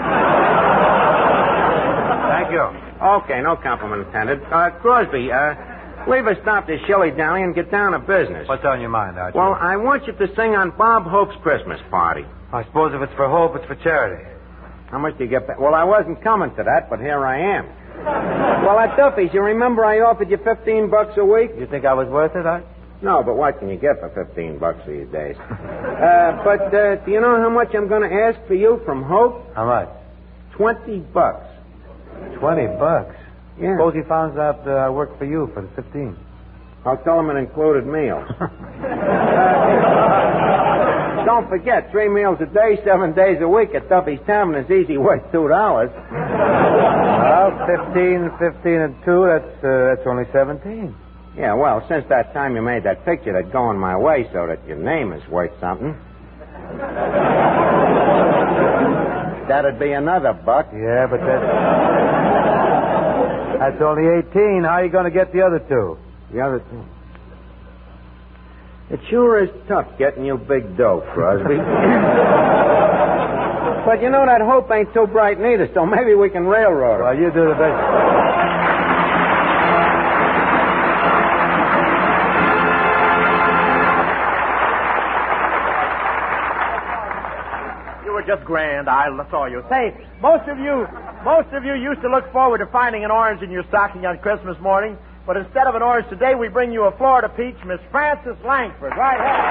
Thank you. Okay, no compliment intended. Crosby, leave us stop this shilly-dally and get down to business. What's on your mind, Archie? Well, I want you to sing on Bob Hope's Christmas party. I suppose if it's for Hope, it's for charity. How much do you get back? Well, I wasn't coming to that, but here I am. Well, at Duffy's, you remember I offered you $15 a week? You think I was worth it, Archie? No, but what can you get for $15 these days? But do you know how much I'm going to ask for you from Hope? How much? $20. $20? Yeah. Suppose he finds out I work for you for the 15. I'll tell him it included meals. Don't forget, 3 meals a day, 7 days a week at Duffy's Tavern is easy worth $2. Well, 15 and 2, that's only 17. Yeah, well, since that time you made that picture that's going my way so that your name is worth something. That'd be another $1. Yeah, but that's only 18. How are you going to get the other 2? The other 2? It sure is tough getting you big dough, Crosby. But you know that Hope ain't too bright neither, so maybe we can railroad her. Well, you do the best. Just grand. I saw you. Say, most of you used to look forward to finding an orange in your stocking on Christmas morning, but instead of an orange today, we bring you a Florida peach, Miss Frances Langford. Right ahead.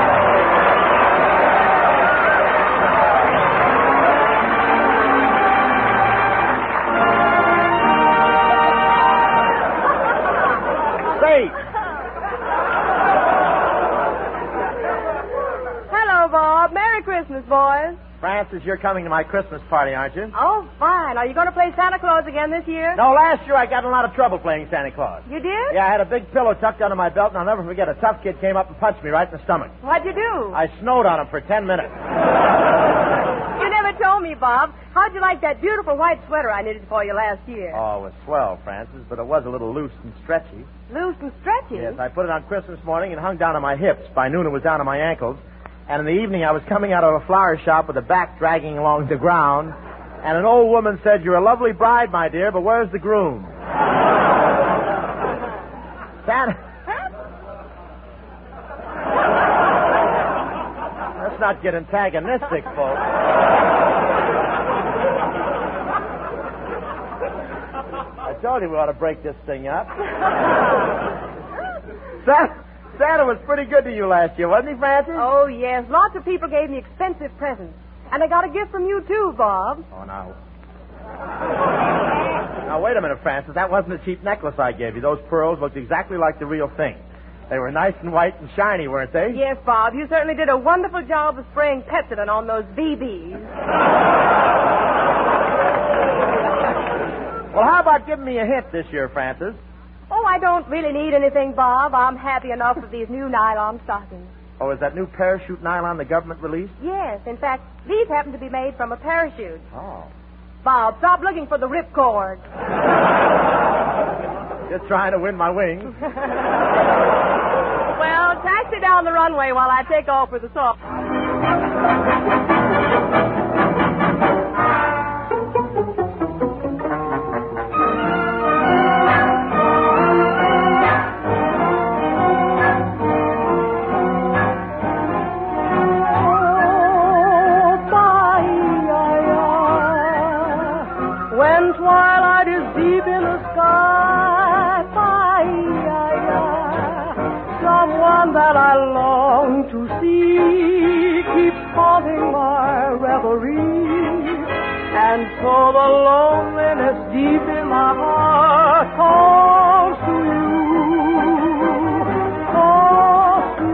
Say. Hello, Bob. Merry Christmas, boys. Francis, you're coming to my Christmas party, aren't you? Oh, fine. Are you going to play Santa Claus again this year? No, last year I got in a lot of trouble playing Santa Claus. You did? Yeah, I had a big pillow tucked under my belt, and I'll never forget a tough kid came up and punched me right in the stomach. What'd you do? I snowed on him for 10 minutes. You never told me, Bob. How'd you like that beautiful white sweater I knitted for you last year? Oh, it was swell, Francis, but it was a little loose and stretchy. Loose and stretchy? Yes, I put it on Christmas morning and hung down on my hips. By noon, it was down to my ankles. And in the evening, I was coming out of a flower shop with a back dragging along the ground. And an old woman said, "You're a lovely bride, my dear, but where's the groom?" Santa... Let's not get antagonistic, folks. I told you we ought to break this thing up. Santa was pretty good to you last year, wasn't he, Francis? Oh, yes. Lots of people gave me expensive presents. And I got a gift from you, too, Bob. Oh, now. Now, wait a minute, Francis. That wasn't a cheap necklace I gave you. Those pearls looked exactly like the real thing. They were nice and white and shiny, weren't they? Yes, Bob. You certainly did a wonderful job of spraying Pepsodent on those BBs. Well, how about giving me a hint this year, Francis? Oh, I don't really need anything, Bob. I'm happy enough with these new nylon stockings. Oh, is that new parachute nylon the government released? Yes. In fact, these happen to be made from a parachute. Oh. Bob, stop looking for the ripcord. Just trying to win my wings. Well, taxi down the runway while I take off with the soft. That I long to see keeps haunting my reverie, and so the loneliness deep in my heart calls to you, calls to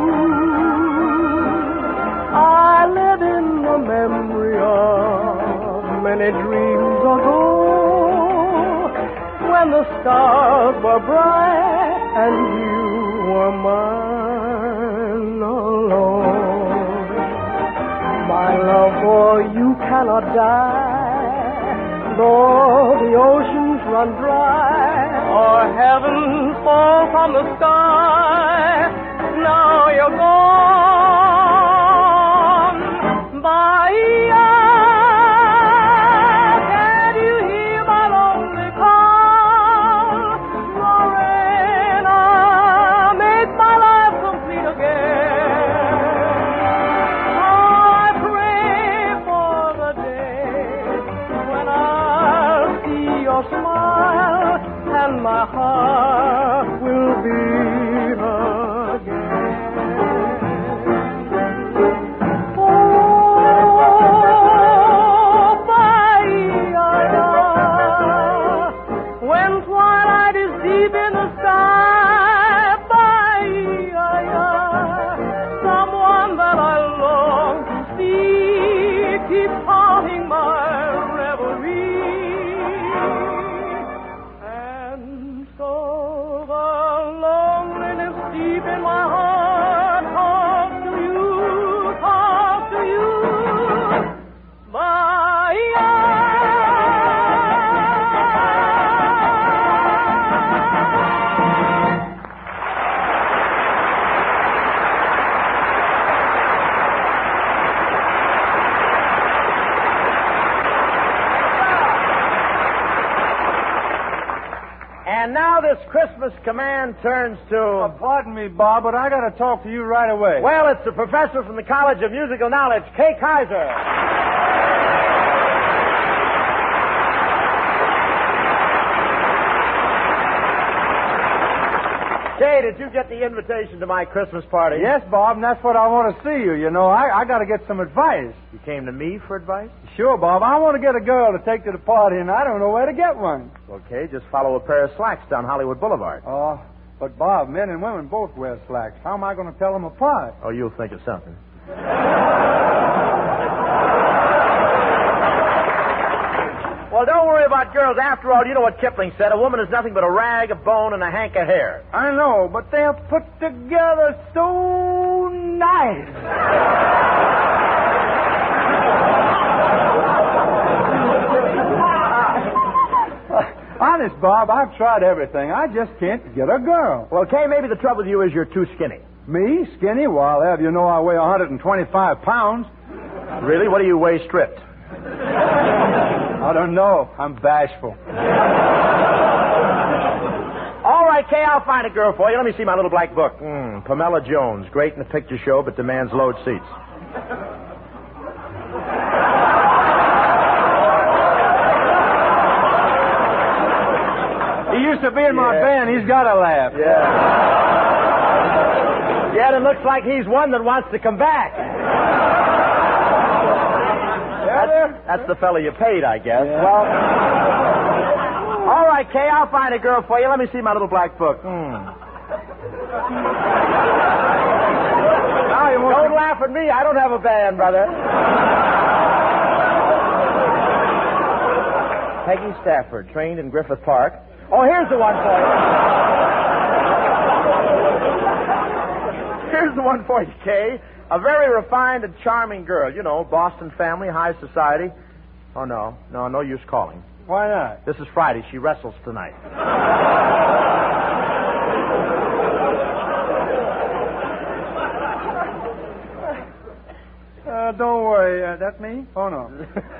you. I live in the memory of many dreams ago, when the stars were bright and you were mine alone. My love for you cannot die, though the oceans run dry or heaven fall from the sky. Now you're gone, Bahia. Can you hear my lonely call? Lorena, make my life complete again. I pray for the day when I'll see your smile and my heart will beat again. Oh, Bahia, when twilight is deep in the sky, Bahia, someone that I long to see keeps haunting my reverie, and so the loneliness deep in my heart calls to you, Bahia. And now this Christmas command turns to... Pardon me, Bob, but I got to talk to you right away. Well, it's the professor from the College of Musical Knowledge, Kay Kaiser. Kay, did you get the invitation to my Christmas party? Yes, Bob, and that's what I want to see you. You know, I got to get some advice. You came to me for advice? Sure, Bob. I want to get a girl to take to the party, and I don't know where to get one. Okay, just follow a pair of slacks down Hollywood Boulevard. Oh, but Bob, men and women both wear slacks. How am I going to tell them apart? Oh, you'll think of something. Well, don't worry about girls. After all, you know what Kipling said. A woman is nothing but a rag, a bone, and a hank of hair. I know, but they're put together so nice. Honest, Bob, I've tried everything. I just can't get a girl. Well, Kay, maybe the trouble with you is you're too skinny. Me? Skinny? Well, I'll have you know I weigh 125 pounds. Really? What do you weigh stripped? I don't know. I'm bashful. All right, Kay, I'll find a girl for you. Let me see my little black book. Pamela Jones. Great in the picture show, but demands load seats. He used to be in my band. He's got to laugh. Yeah, it looks like he's one that wants to come back. That's the fella you paid, I guess. Yeah. Well, all right, Kay, I'll find a girl for you. Let me see my little black book. Don't laugh at me. I don't have a band, brother. Peggy Stafford, trained in Griffith Park. Oh, here's the one for you. Here's the one for you, Kay. A very refined and charming girl. You know, Boston family, high society. Oh, no, no use calling. Why not? This is Friday. She wrestles tonight. Don't worry. That's me? Oh, no.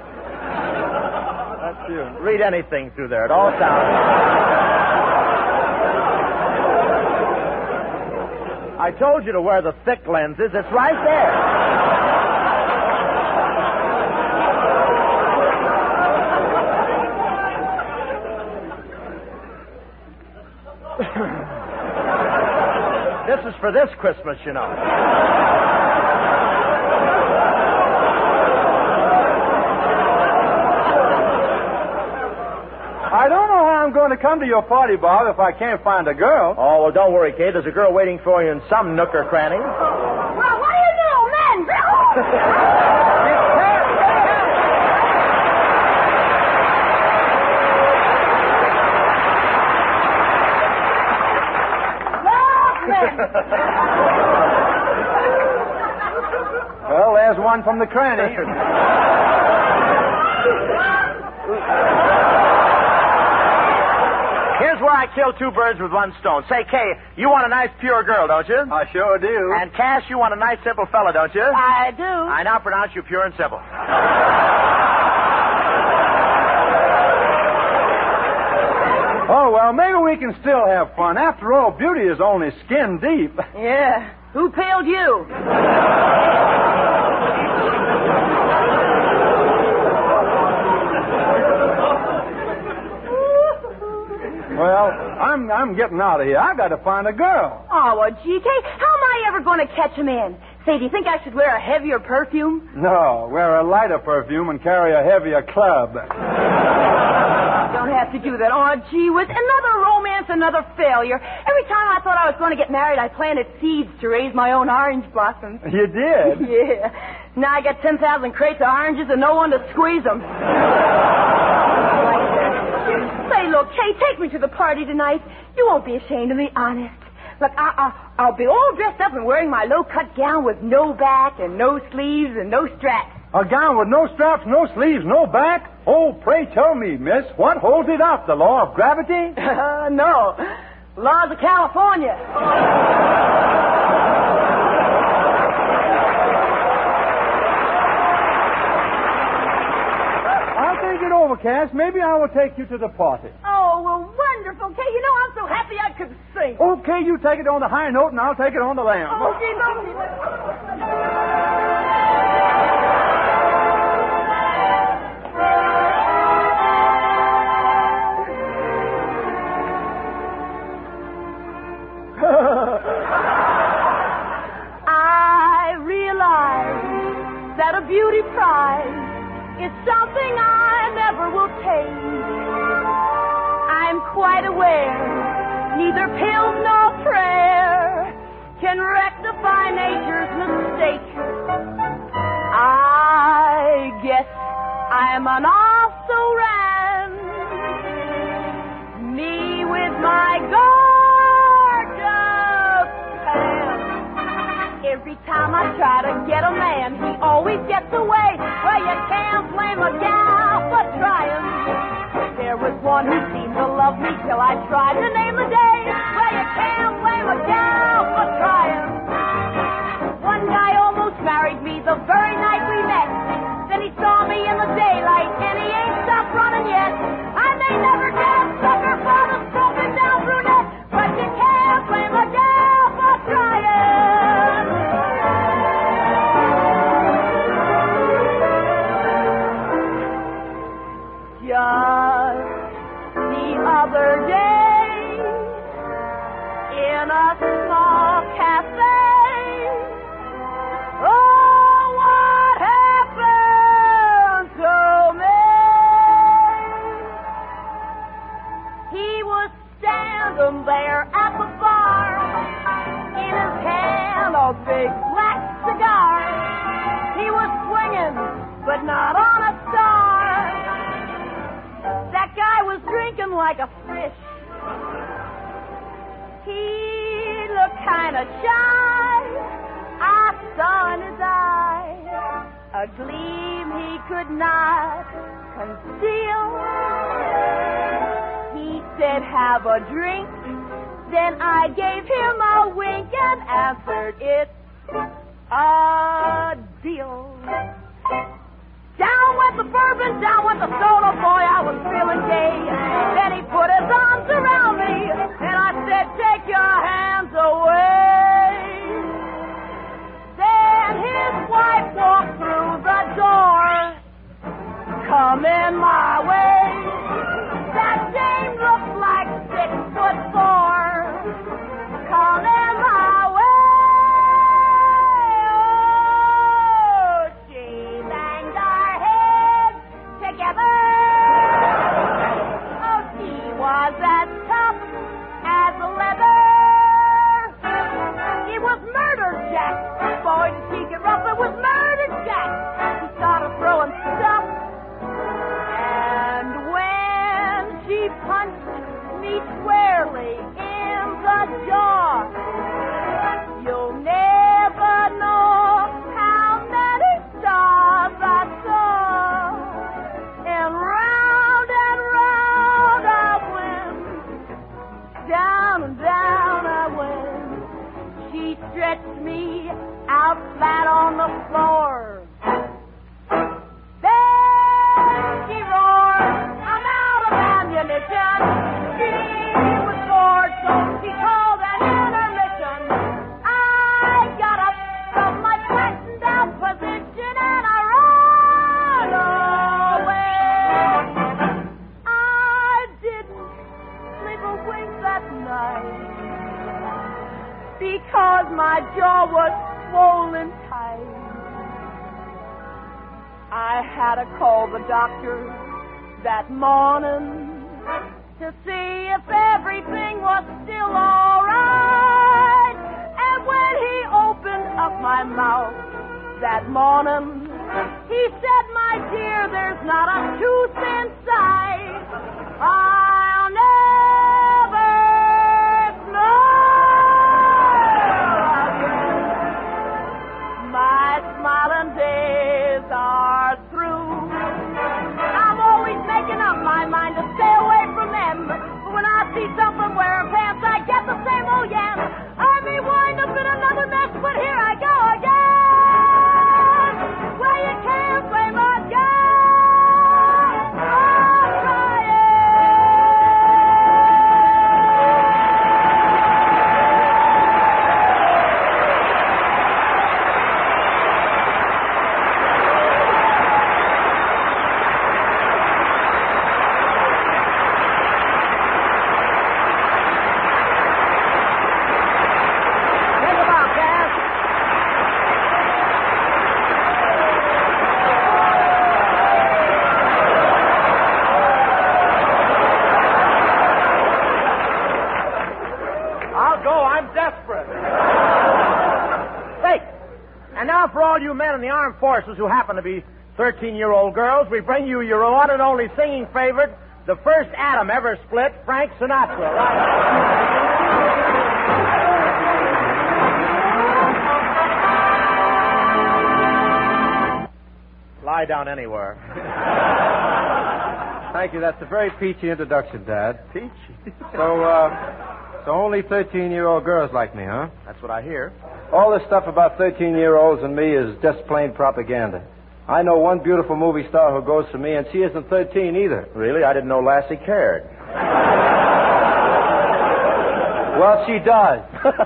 That's you. Read anything through there. It all sounds... I told you to wear the thick lenses. It's right there. This is for this Christmas, you know. I don't know how I'm going to come to your party, Bob, if I can't find a girl. Oh, well, don't worry, Kay. There's a girl waiting for you in some nook or cranny. Well, what do you do, men? Well, there's one from the cranny. Here's where I kill two birds with one stone. Say, Kay, you want a nice, pure girl, don't you? I sure do. And Cash, you want a nice, simple fella, don't you? I do. I now pronounce you pure and simple. Oh, well, maybe we can still have fun. After all, beauty is only skin deep. Yeah. Who pailed you? Well, I'm getting out of here. I got to find a girl. Oh, well, GK, how am I ever going to catch him in? Say, do you think I should wear a heavier perfume? No, wear a lighter perfume and carry a heavier club. Don't have to do that. Oh, gee whiz, another romance, another failure. Every time I thought I was going to get married, I planted seeds to raise my own orange blossoms. You did? Yeah. Now I got 10,000 crates of oranges and no one to squeeze them. Say, look, Kay, take me to the party tonight. You won't be ashamed of me, honest. Look, I'll be all dressed up and wearing my low-cut gown with no back and no sleeves and no straps. A gown with no straps, no sleeves, no back? Oh, pray tell me, miss, what holds it up? The law of gravity? No. Laws of California. I'll take it over, Cass. Maybe I will take you to the party. Oh, well, wonderful, Kay. You know, I'm so happy I could sing. Okay, you take it on the high note, and I'll take it on the lamb. Okay. I realize that a beauty prize is something I never will take. I'm quite aware neither pills nor prayer can rectify nature's mistake. I guess I'm an also-ran try to get a man, he always gets away. Well, you can't blame a gal for trying. There was one who seemed to love me till I tried to name the day. Well, you can't blame a gal for trying. One guy almost married me the very night we met. Then he saw me in the daylight, and he ain't stopped running yet. I may never get a sucker for the broken down brunette, but you can't blame a gal for trying. Just the other day, in a small cafe, there at the bar, in his hand a big black cigar. He was swinging, but not on a star. That guy was drinking like a fish. He looked kind of shy. I saw in his eye a gleam he could not conceal. He said, have a drink. Then I gave him a wink and answered, it's a deal. Down went the bourbon, down went the soda, boy, I was feeling gay. Then he put his arms around me, and I said, take your hands away. Then his wife walked through the door, coming my way. That dame looked like 6'4", coming my way. Oh, she banged our heads together. Oh, she was as tough as leather. It was Murder Jack. Boy, did she get rough. It was Murder Jack. He started throwing stuff. She punched me squarely in the jaw. You'll never know how many stars I saw. And round I went. Down and down I went. She stretched me out flat on the floor. Because my jaw was swollen tight. I had to call the doctor that morning to see if everything was still all right. And when he opened up my mouth that morning, he said, my dear, there's not a tooth inside. I'll never know. My smiling days are through. I'm always making up my mind to stay away from them. But when I see someone wearing pants, I get the same old yam. I may wind up in another mess, but here I go again. Well, you can't blame a girl for trying. For all you men in the armed forces who happen to be 13-year-old girls, we bring you your one and only singing favorite, the first atom ever split, Frank Sinatra. Right? lie down anywhere. Thank you. That's a very peachy introduction, Dad. Peachy? So only 13-year-old girls like me, huh? That's what I hear. All this stuff about 13-year-olds and me is just plain propaganda. I know one beautiful movie star who goes for me, and she isn't 13 either. Really? I didn't know Lassie cared. Well, she does.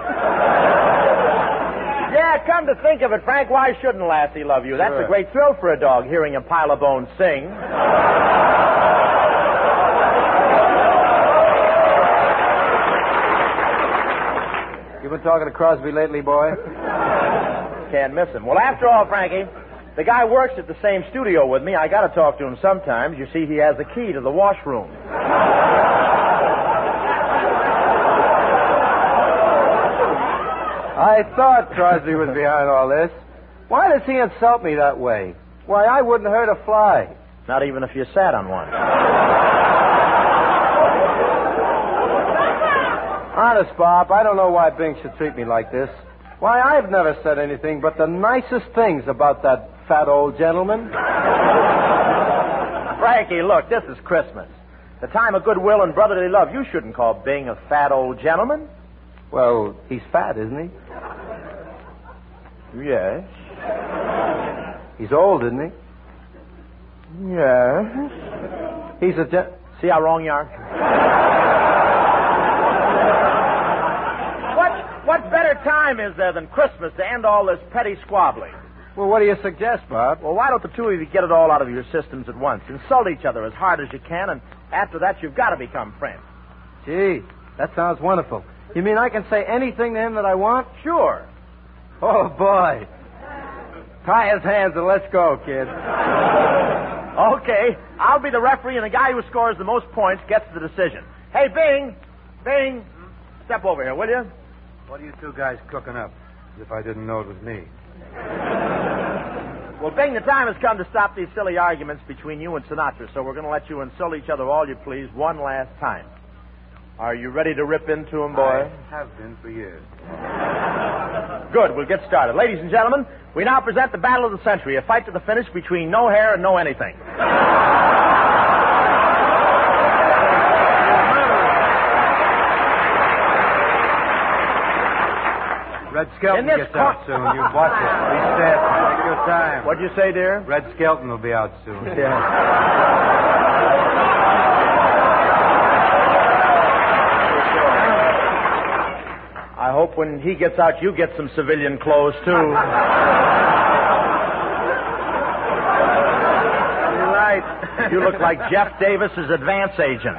Yeah, come to think of it, Frank, why shouldn't Lassie love you? That's Sure. a great thrill for a dog, hearing a pile of bones sing. You been talking to Crosby lately, boy? Can't miss him. Well, after all, Frankie, the guy works at the same studio with me. I got to talk to him sometimes. You see, he has the key to the washroom. I thought Crosby was behind all this. Why does he insult me that way? Why, I wouldn't hurt a fly. Not even if you sat on one. Honest, Bob, I don't know why Bing should treat me like this. Why, I've never said anything but the nicest things about that fat old gentleman. Frankie, look, this is Christmas. The time of goodwill and brotherly love. You shouldn't call Bing a fat old gentleman. Well, he's fat, isn't he? Yes. He's old, isn't he? Yes. He's a See how wrong you are? What better time is there than Christmas to end all this petty squabbling? Well, what do you suggest, Bob? Well, why don't the two of you get it all out of your systems at once? Insult each other as hard as you can, and after that, you've got to become friends. Gee, that sounds wonderful. You mean I can say anything to him that I want? Sure. Oh, boy. Tie his hands and let's go, kid. Okay, I'll be the referee, and the guy who scores the most points gets the decision. Hey, Bing, step over here, will you? What are you two guys cooking up? As if I didn't know it was me. Well, Bing, the time has come to stop these silly arguments between you and Sinatra, so we're going to let you insult each other all you please one last time. Are you ready to rip into him, boy? I have been for years. Good, we'll get started. Ladies and gentlemen, we now present the battle of the century, a fight to the finish between no hair and no anything. Red Skelton gets out soon. You watch it. Be set. Take your time. What'd you say, dear? Red Skelton will be out soon. Yeah. I hope when he gets out, you get some civilian clothes, too. You're right. You look like Jeff Davis's advance agent.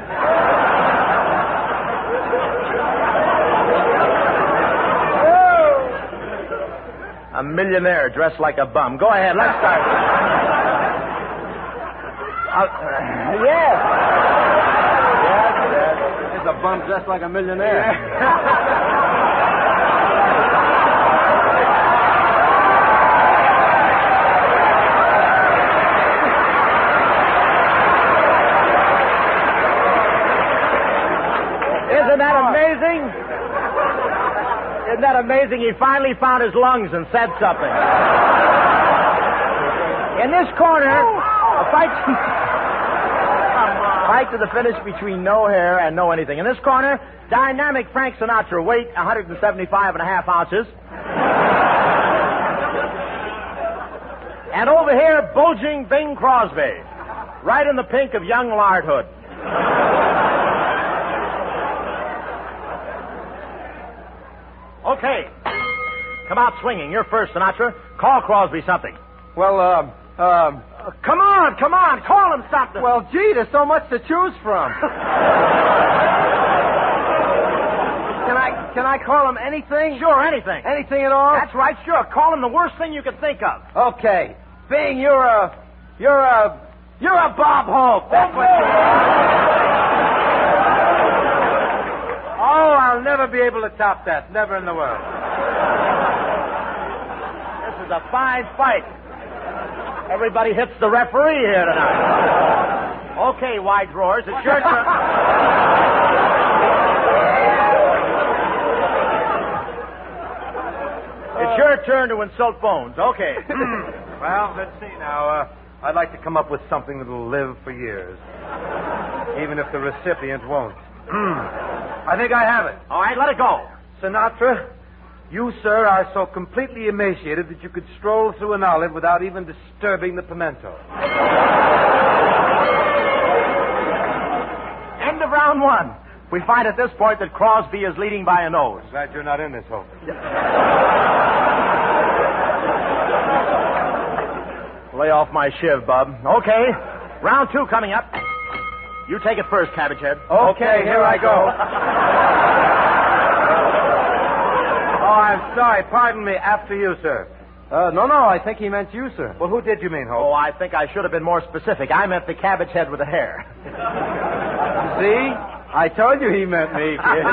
A millionaire dressed like a bum. Go ahead, let's start. Yes. He's a bum dressed like a millionaire. Isn't that amazing? Isn't that amazing? He finally found his lungs and said something. In this corner, a fight to the finish between no hair and no anything. In this corner, dynamic Frank Sinatra, weight 175.5 ounces. And over here, bulging Bing Crosby, right in the pink of young lardhood. Okay. Come out swinging. You're first, Sinatra. Call Crosby something. Well, Come on. Call him something. well, gee, there's so much to choose from. Can I call him anything? Sure, anything. Anything at all? That's right, sure. Call him the worst thing you can think of. Okay. Bing, you're a Bob Hope. That's what you are. Oh, I'll never be able to top that. Never in the world. This is a fine fight. Everybody hits the referee here tonight. Okay, wide drawers, it's your turn. It's your turn to insult Bones. Okay. Well, let's see now. I'd like to come up with something that'll live for years, even if the recipient won't. I think I have it. All right, let it go. Sinatra, you, sir, are so completely emaciated that you could stroll through an olive without even disturbing the pimento. End of round one. We find at this point that Crosby is leading by a nose. Glad you're not in this, Hope. Lay off my shiv, Bub. Okay, round two coming up. You take it first, Cabbage Head. Okay, here I go. Oh, I'm sorry. Pardon me. After you, sir. No, I think he meant you, sir. Well, who did you mean, Hope? Oh, I think I should have been more specific. I meant the Cabbage Head with the hair. See? I told you he meant me, kid.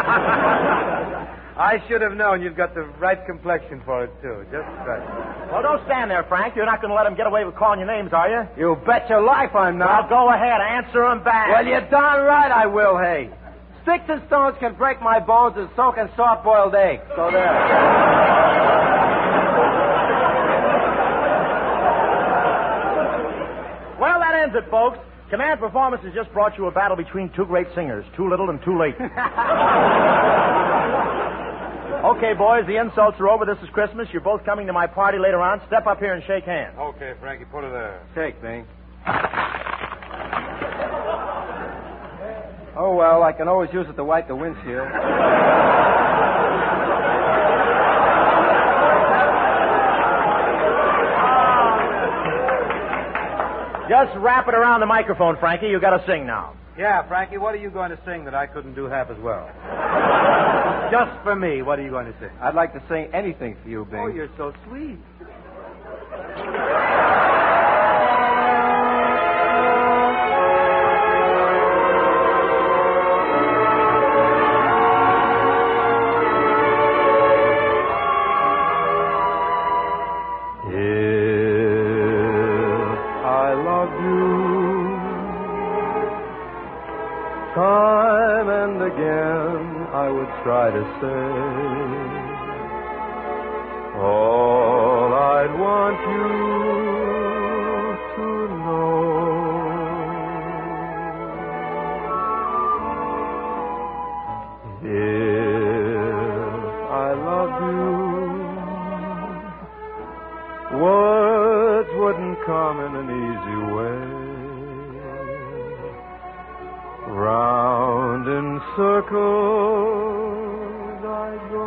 I should have known you've got the right complexion for it, too. Just right. Well, don't stand there, Frank. You're not going to let him get away with calling your names, are you? You bet your life I'm not. Well, go ahead. Answer him back. Well, you're darn right I will, hey. Sticks and stones can break my bones and so can soft-boiled eggs. So there. Well, that ends it, folks. Command Performance has just brought you a battle between two great singers, Too Little and Too Late. Okay, boys, the insults are over. This is Christmas. You're both coming to my party later on. Step up here and shake hands. Okay, Frankie, put her there. Shake, Bing. Oh, well, I can always use it to wipe the windshield. Just wrap it around the microphone, Frankie. You got to sing now. Yeah, Frankie, what are you going to sing that I couldn't do half as well? Just for me, what are you going to sing? I'd like to sing anything for you, Bing. Oh, you're so sweet. Time and again I would try to say all I'd want you to know. If I loved you, words wouldn't come in an easy way. Round in circles I go,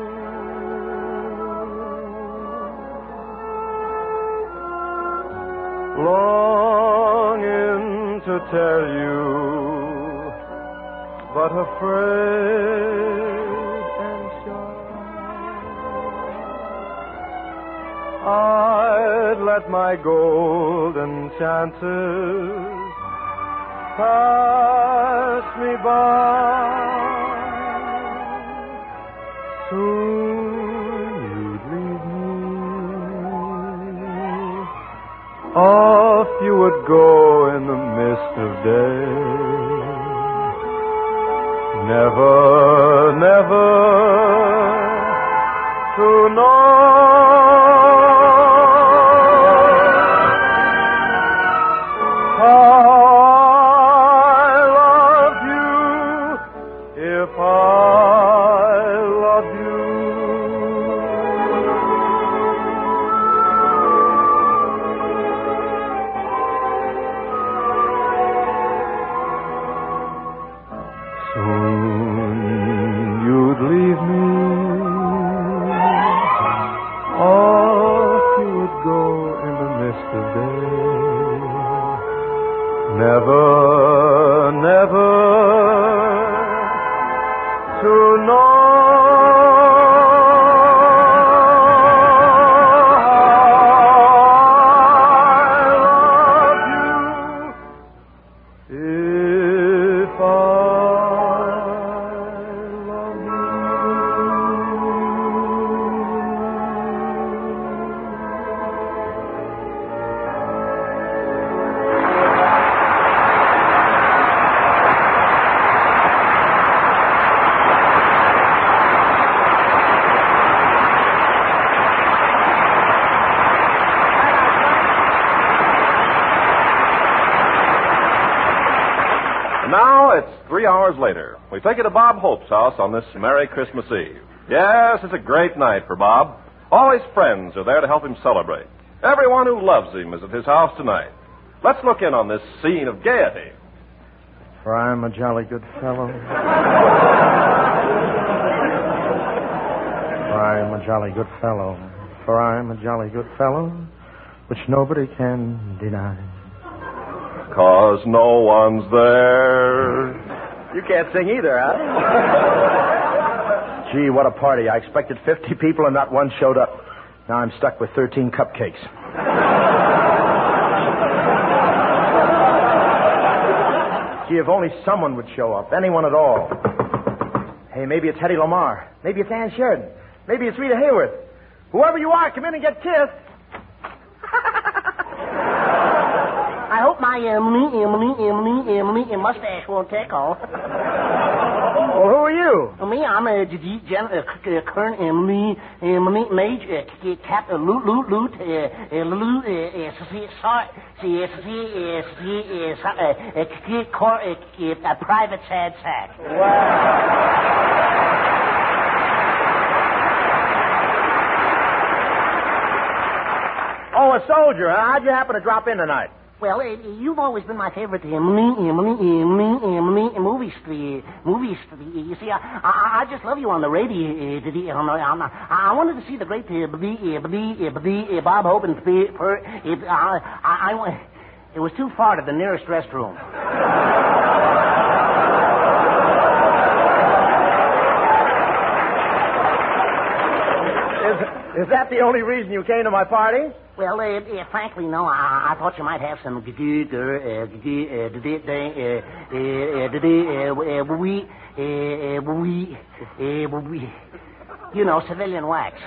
longing to tell you, but afraid and shy. I'd let my golden chances pass me by. Soon you'd leave me. Off you would go in the mist of day. Never, never to know. Never, never to know. 3 hours later. We take you to Bob Hope's house on this Merry Christmas Eve. Yes, it's a great night for Bob. All his friends are there to help him celebrate. Everyone who loves him is at his house tonight. Let's look in on this scene of gaiety. For I'm a jolly good fellow. For I'm a jolly good fellow. For I'm a jolly good fellow, which nobody can deny. 'Cause no one's there. You can't sing either, huh? Gee, what a party. I expected 50 people and not one showed up. Now I'm stuck with 13 cupcakes. Gee, if only someone would show up. Anyone at all. Hey, maybe it's Hedy Lamarr. Maybe it's Ann Sheridan. Maybe it's Rita Hayworth. Whoever you are, come in and get kissed. I hope my mustache won't take off. Well, who are you? Me, I'm a current major captain private sad sack. Oh, a soldier, huh? How'd you happen to drop in tonight? Well, you've always been my favorite movie star. You see, I just love you on the radio. I wanted to see the great Bob Hope, and it was too far to the nearest restroom. Is that the only reason you came to my party? Well, frankly, no. I thought you might have some civilian wax.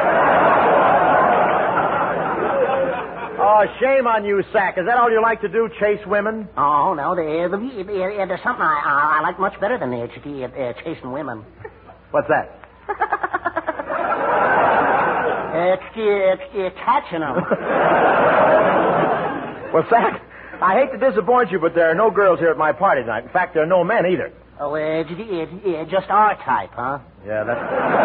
Oh, shame on you, Sack. Is that all you like to do, chase women? Oh, no. There's something I like much better than chasing women. What's that? Catching them. Well, Sack, I hate to disappoint you, but there are no girls here at my party tonight. In fact, there are no men either. Oh, just our type, huh? Yeah, that's...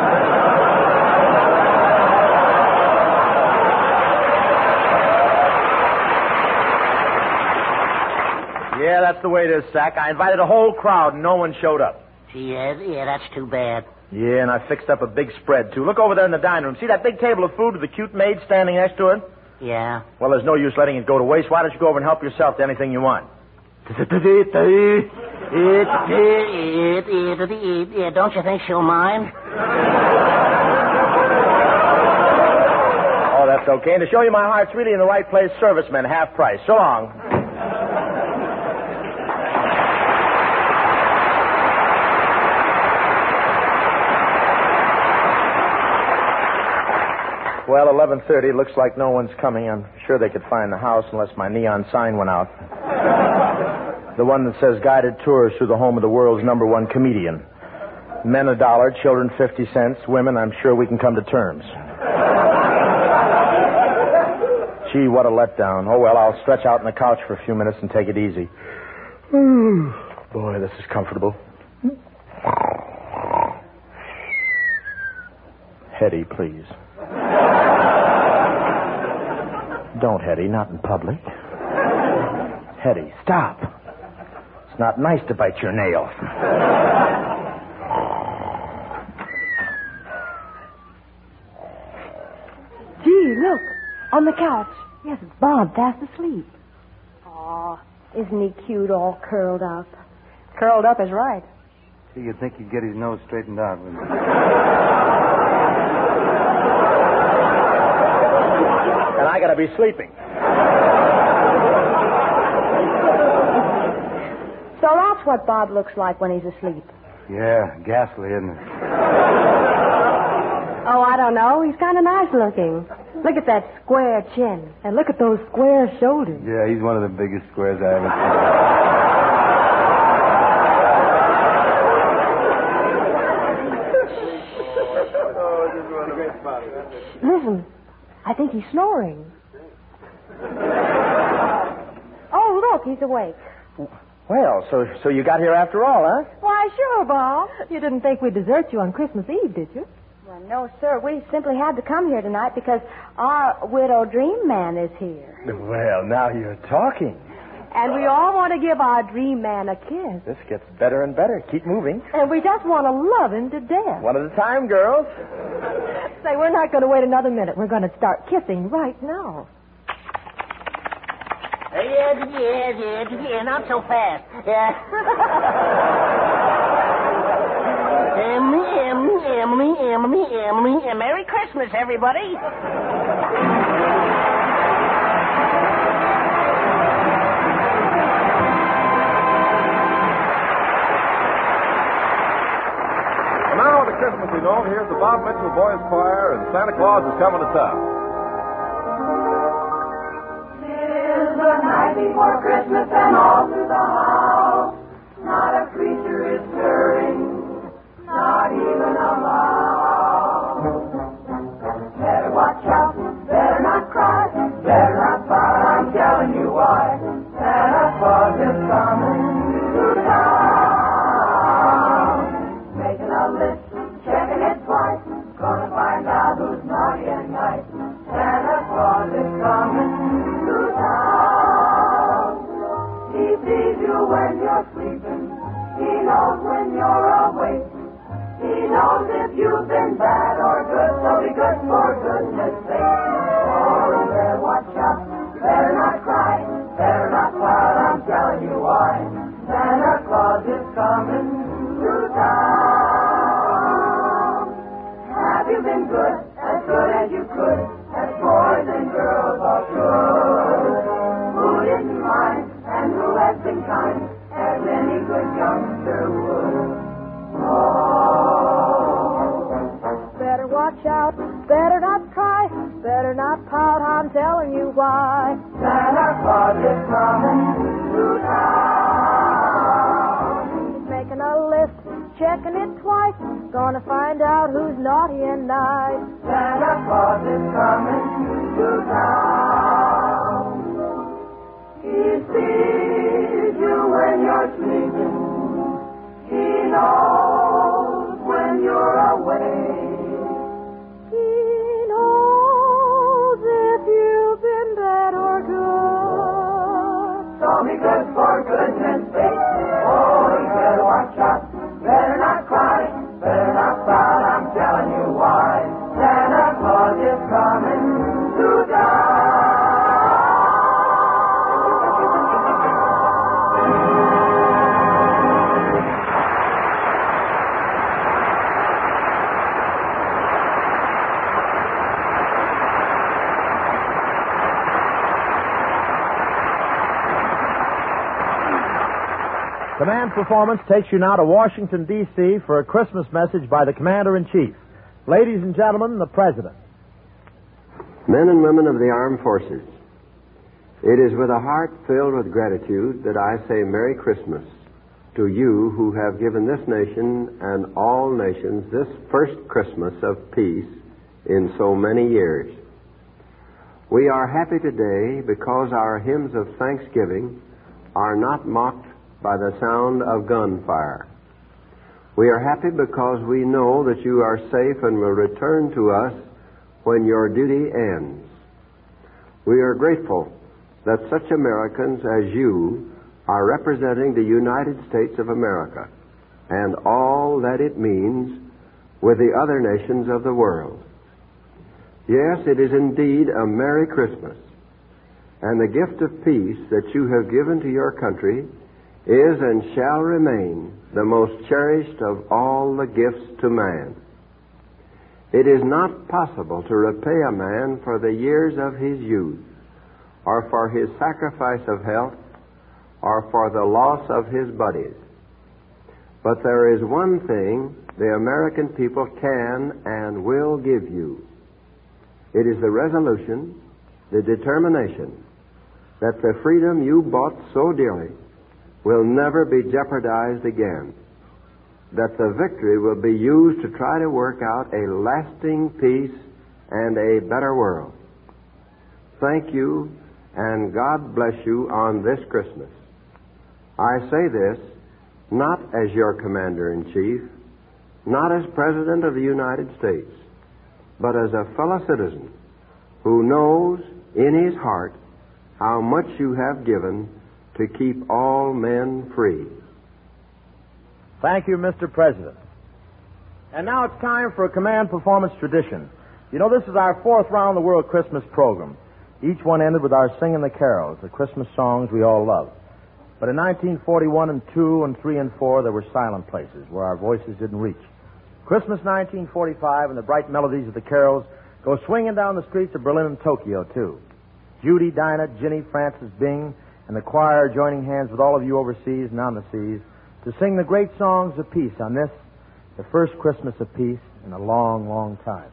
Yeah, that's the way it is, Sack. I invited a whole crowd and no one showed up. Yeah, that's too bad. Yeah, and I fixed up a big spread, too. Look over there in the dining room. See that big table of food with the cute maid standing next to it? Yeah. Well, there's no use letting it go to waste. Why don't you go over and help yourself to anything you want? Don't you think she'll mind? Oh, that's okay. And to show you my heart's really in the right place, servicemen, half price. So long. Well, 11:30. Looks like no one's coming. I'm sure they could find the house unless my neon sign went out. The one that says guided tours through the home of the world's #1 comedian. Men $1, children 50 cents. Women, I'm sure we can come to terms. Gee, what a letdown. Oh, well, I'll stretch out on the couch for a few minutes and take it easy. Boy, this is comfortable. Hetty, please. Don't, Hetty, not in public. Hetty, stop. It's not nice to bite your nails. Gee, look, on the couch. Yes, it's Bob, fast asleep. Aw, isn't he cute, all curled up? Curled up is right. See, you'd think he'd get his nose straightened out, wouldn't you? And I gotta be sleeping. So that's what Bob looks like when he's asleep. Yeah, ghastly, isn't it? Oh, I don't know. He's kind of nice looking. Look at that square chin. And look at those square shoulders. Yeah, he's one of the biggest squares I ever seen. Listen, I think he's snoring. Oh, look, he's awake. Well, so you got here after all, huh? Why, sure, Bob. You didn't think we'd desert you on Christmas Eve, did you? Well, no, sir. We simply had to come here tonight because our widow dream man is here. Well, now you're talking. And we all want to give our dream man a kiss. This gets better and better. Keep moving. And we just want to love him to death. One at a time, girls. Say, we're not going to wait another minute. We're going to start kissing right now. Yeah, not so fast. Emily, Merry Christmas, everybody. Now with a Christmassy note, here's the Bob Mitchell Boys Choir and Santa Claus is Coming to Town. The night before Christmas and all through the house, not a creature is stirring, not even a mouse. Better watch out, better not cry, better not cry, I'm telling you why. Santa Claus is coming to town. Making a list, checking it twice, gonna find out who's naughty at night. Santa Claus is coming to town. He sees you when you're sleeping. He knows when you're awake. He knows if you've been bad or good, so be good for goodness sake. Oh, you better watch out, better not cry, better not pout, I'm telling you why. Santa Claus is coming to town. Have you been good as you could, as boys and girls all should? Who didn't mind? And who has been kind, as any good youngster would. Oh. Better watch out, better not cry, better not pout, I'm telling you why. Santa Claus is coming to town. He's making a list, checking it twice, gonna find out who's naughty and nice. Santa Claus is coming to town. He sees you when you're sleeping. He knows when you're awake. He knows if you've been bad or good. So be good for goodness sake. Oh, you better watch out. Better not cry. Better not pout. I'm telling you why. Santa Claus is coming to town. Command Performance takes you now to Washington, D.C. for a Christmas message by the Commander-in-Chief. Ladies and gentlemen, the President. Men and women of the armed forces, it is with a heart filled with gratitude that I say Merry Christmas to you who have given this nation and all nations this first Christmas of peace in so many years. We are happy today because our hymns of thanksgiving are not mocked by the sound of gunfire. We are happy because we know that you are safe and will return to us when your duty ends. We are grateful that such Americans as you are representing the United States of America and all that it means with the other nations of the world. Yes, it is indeed a Merry Christmas, and the gift of peace that you have given to your country is and shall remain the most cherished of all the gifts to man. It is not possible to repay a man for the years of his youth, or for his sacrifice of health, or for the loss of his buddies. But there is one thing the American people can and will give you. It is the resolution, the determination, that the freedom you bought so dearly will never be jeopardized again, that the victory will be used to try to work out a lasting peace and a better world. Thank you, and God bless you on this Christmas. I say this not as your commander-in-chief, not as President of the United States, but as a fellow citizen who knows in his heart how much you have given to keep all men free. Thank you, Mr. President. And now it's time for a command performance tradition. You know, this is our fourth round-the-world Christmas program. Each one ended with our singing the carols, the Christmas songs we all love. But in 1941 and 2 and 3 and 4, there were silent places where our voices didn't reach. Christmas 1945 and the bright melodies of the carols go swinging down the streets of Berlin and Tokyo, too. Judy, Dinah, Ginny, Francis, Bing, and the choir joining hands with all of you overseas and on the seas to sing the great songs of peace on this, the first Christmas of peace in a long, long time.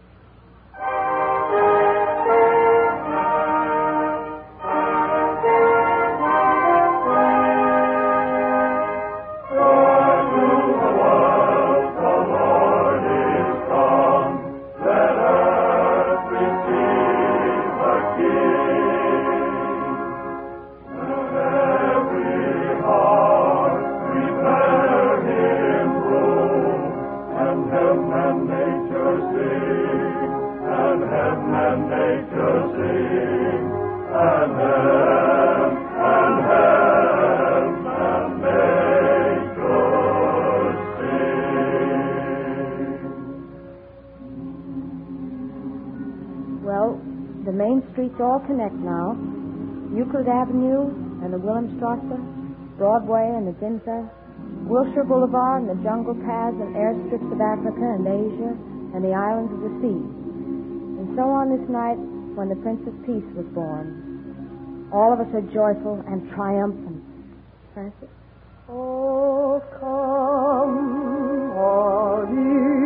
The main streets all connect now. Euclid Avenue and the Wilhelmstrasse, Broadway and the Ginza, Wilshire Boulevard and the jungle paths and airstrips of Africa and Asia and the islands of the sea. And so on this night when the Prince of Peace was born. All of us are joyful and triumphant. Francis? Oh, come, all ye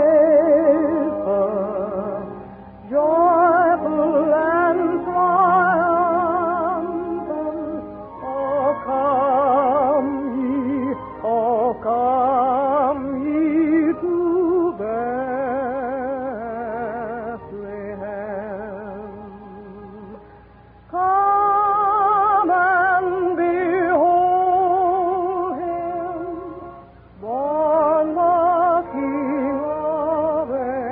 faithful, joyful and triumphant. Oh, come ye to Bethlehem. Come and behold him, born the King of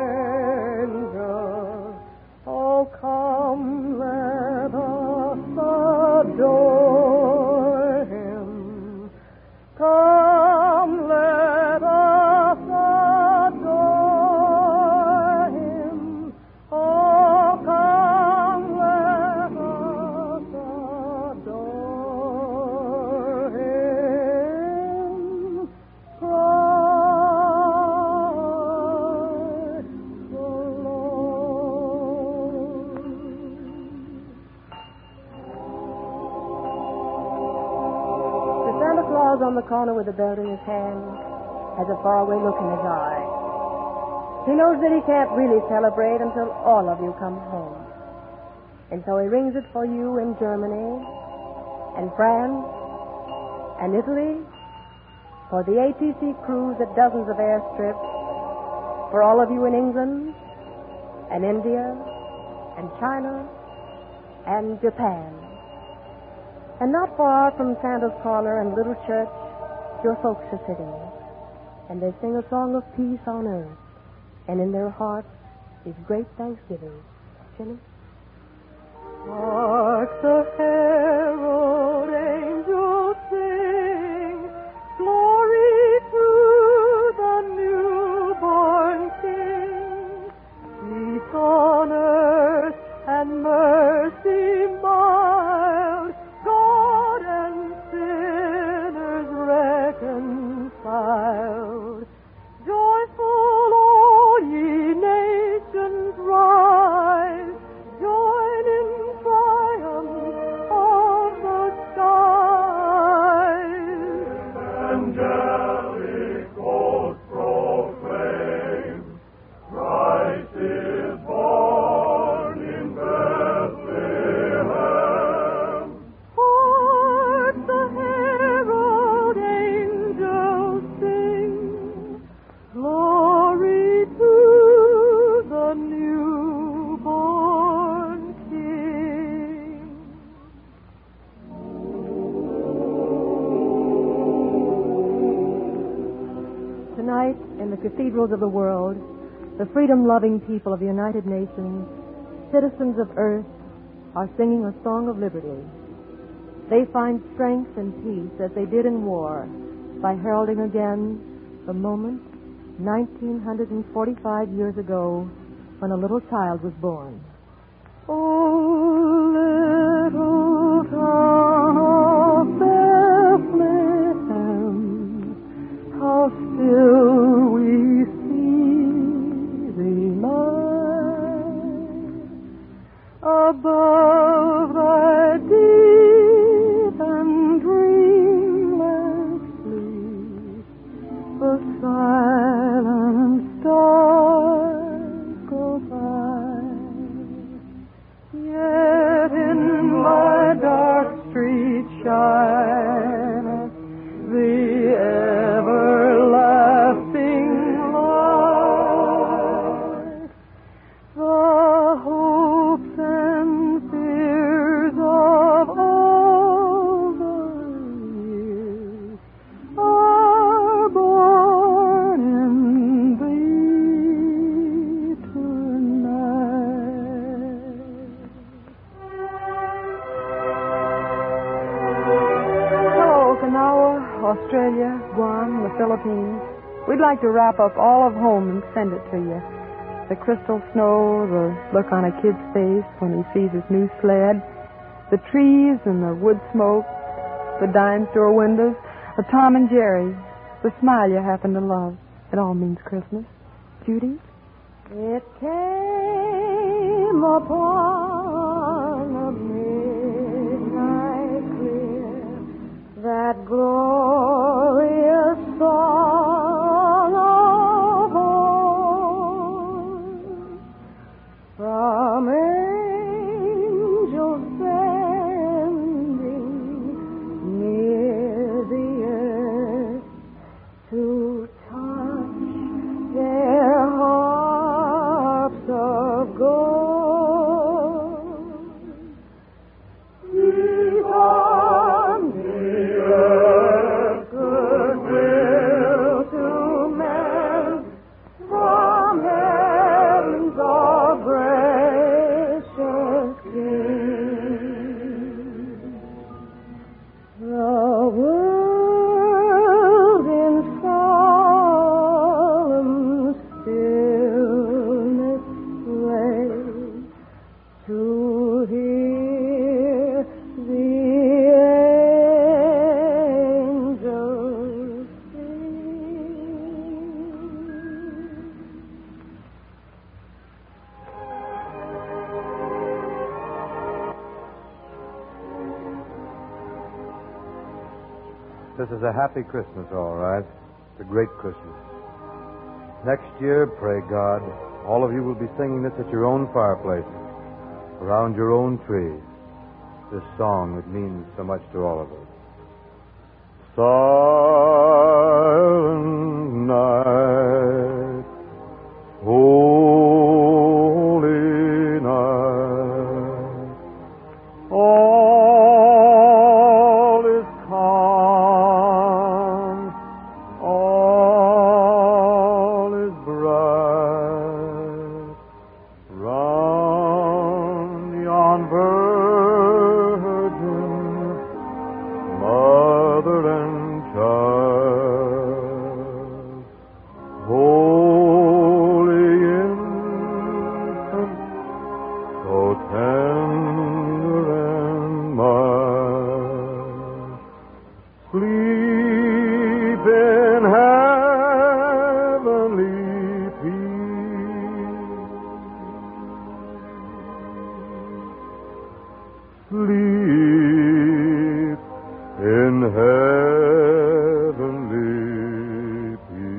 angels. Oh, come, let us adore him. Come, let us adore him. Oh, come, let us adore him. Christ the Lord. The Santa Claus on the corner with the belt in his hand has a faraway look in his eye. He knows that he can't really celebrate until all of you come home. And so he rings it for you in Germany and France and Italy, for the ATC crews at dozens of airstrips, for all of you in England and India and China and Japan. And not far from Santa's corner and little church, your folks are sitting, and they sing a song of peace on earth, and in their hearts is great thanksgiving. Jenny? Hark the herald angels sing, glory to the newborn King. Peace on earth and mercy mild, God and sinners reconciled. Joyful, all ye nations rise, join in triumph in the cathedrals of the world, the freedom-loving people of the United Nations, citizens of Earth, are singing a song of liberty. They find strength and peace as they did in war by heralding again the moment 1945 years ago when a little child was born. Oh, little town of Bethlehem, how still we see thee lie above thy deep and dreamless sleep. The silent stars go by, yet in my dark street shineth the everlasting light. The hopes and fears of all the years are born in thee tonight. Hello, Okinawa, Australia, Guam, the Philippines. We'd like to wrap up all of home and send it to you. The crystal snow, the look on a kid's face when he sees his new sled, the trees and the wood smoke, the dime store windows, the Tom and Jerry, the smile you happen to love. It all means Christmas. Judy? It came upon a midnight clear, that glorious song of old, from angels sending near the earth to touch their harps of gold. Peace on the earth, goodwill to men, from heaven's all gracious King. The world in solemn stillness lay to hear the angels This is a happy Christmas, all right. It's a great Christmas. Next year, pray God, all of you will be singing this at your own fireplaces, around your own tree. This song that means so much to all of us. Silent night, holy night, all is calm, all is bright, round yon virgin, mother and child, holy infant, so tender and mild, sleep in heavenly peace, sleep in heavenly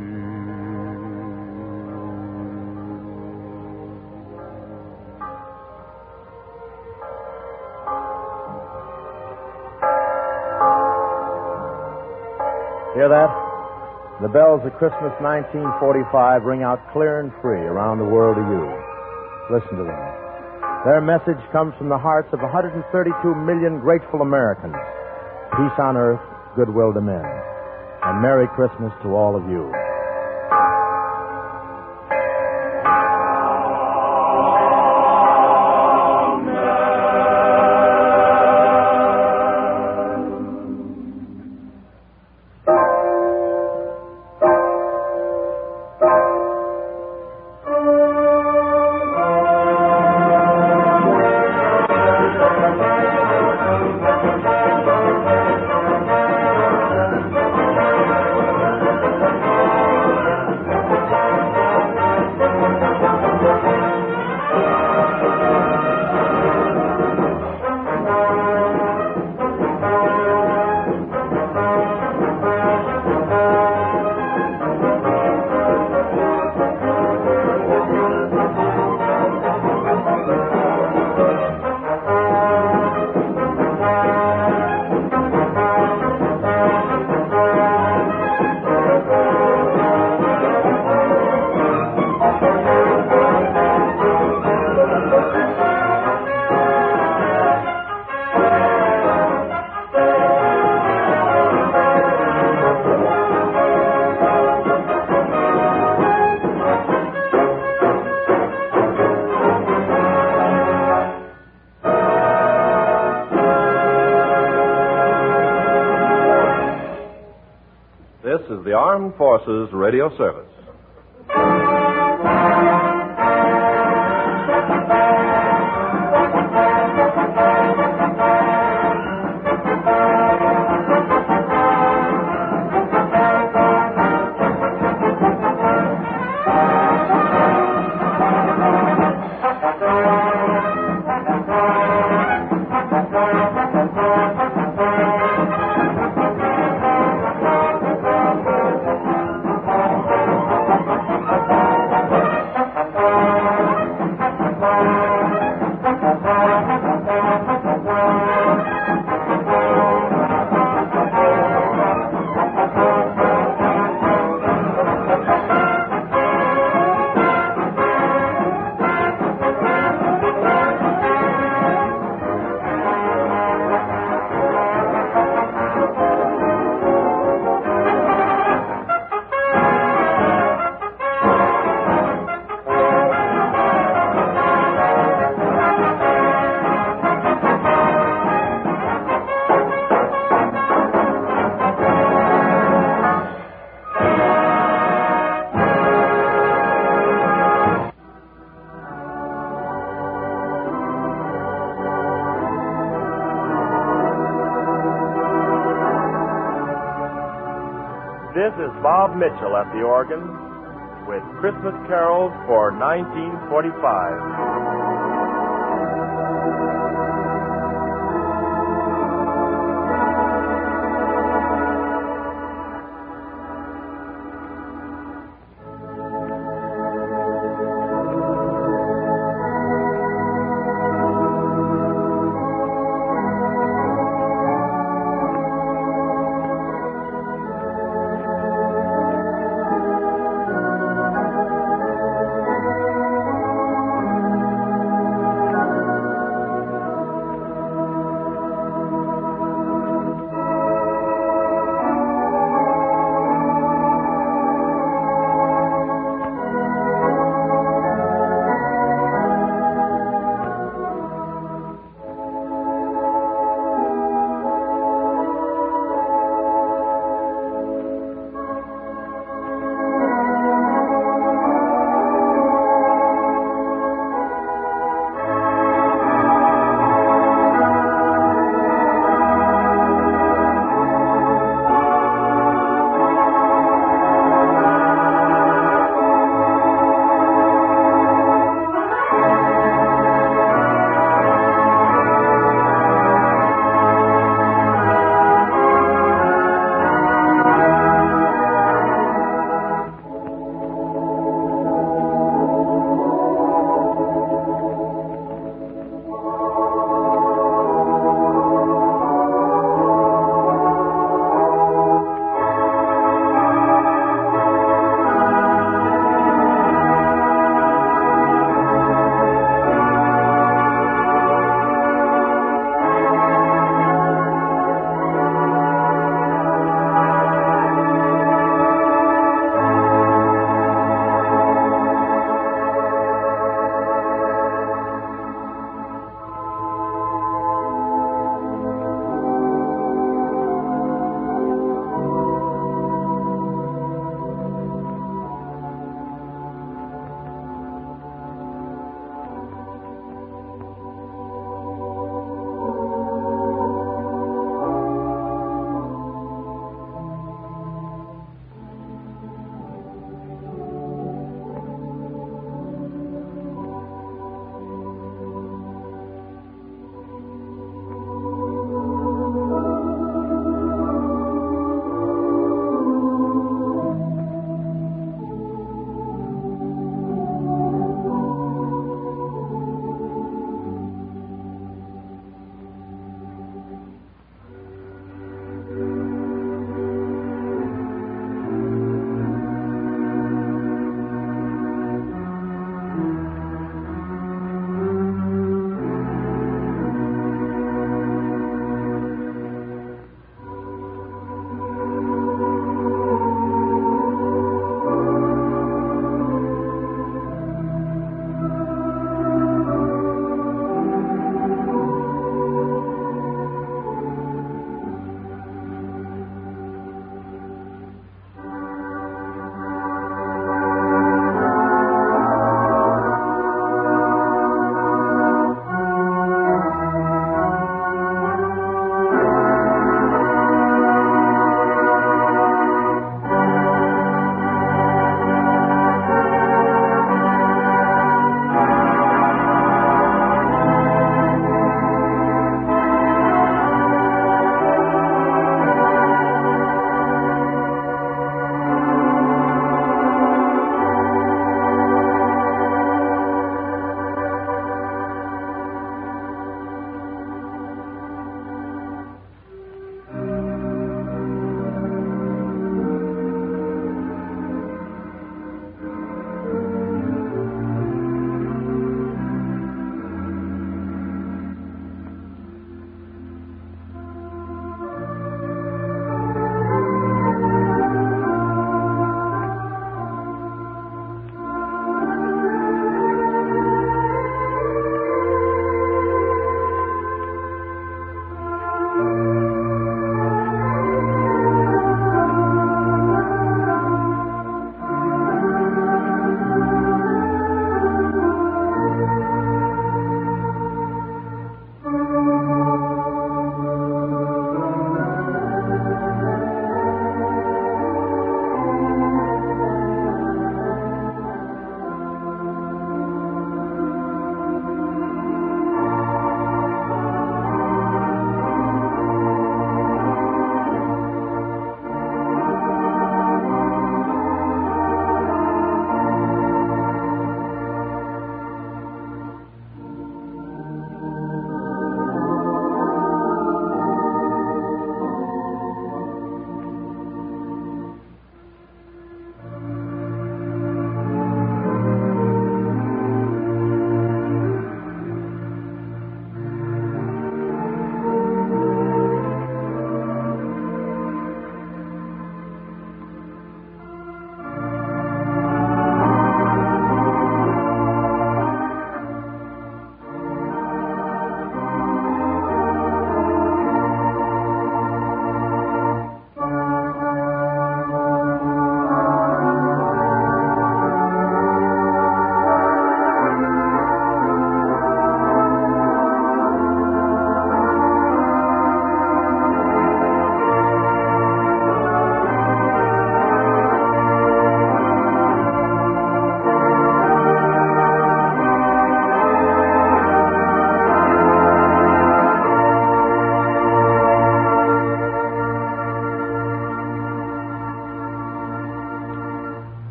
Hear that? The bells of Christmas 1945 ring out clear and free around the world to you. Listen to them. Their message comes from the hearts of 132 million grateful Americans. Peace on earth, goodwill to men. And Merry Christmas to all of you. is the Armed Forces Radio Service. This is Bob Mitchell at the organ with Christmas carols for 1945.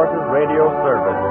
Forces Radio Service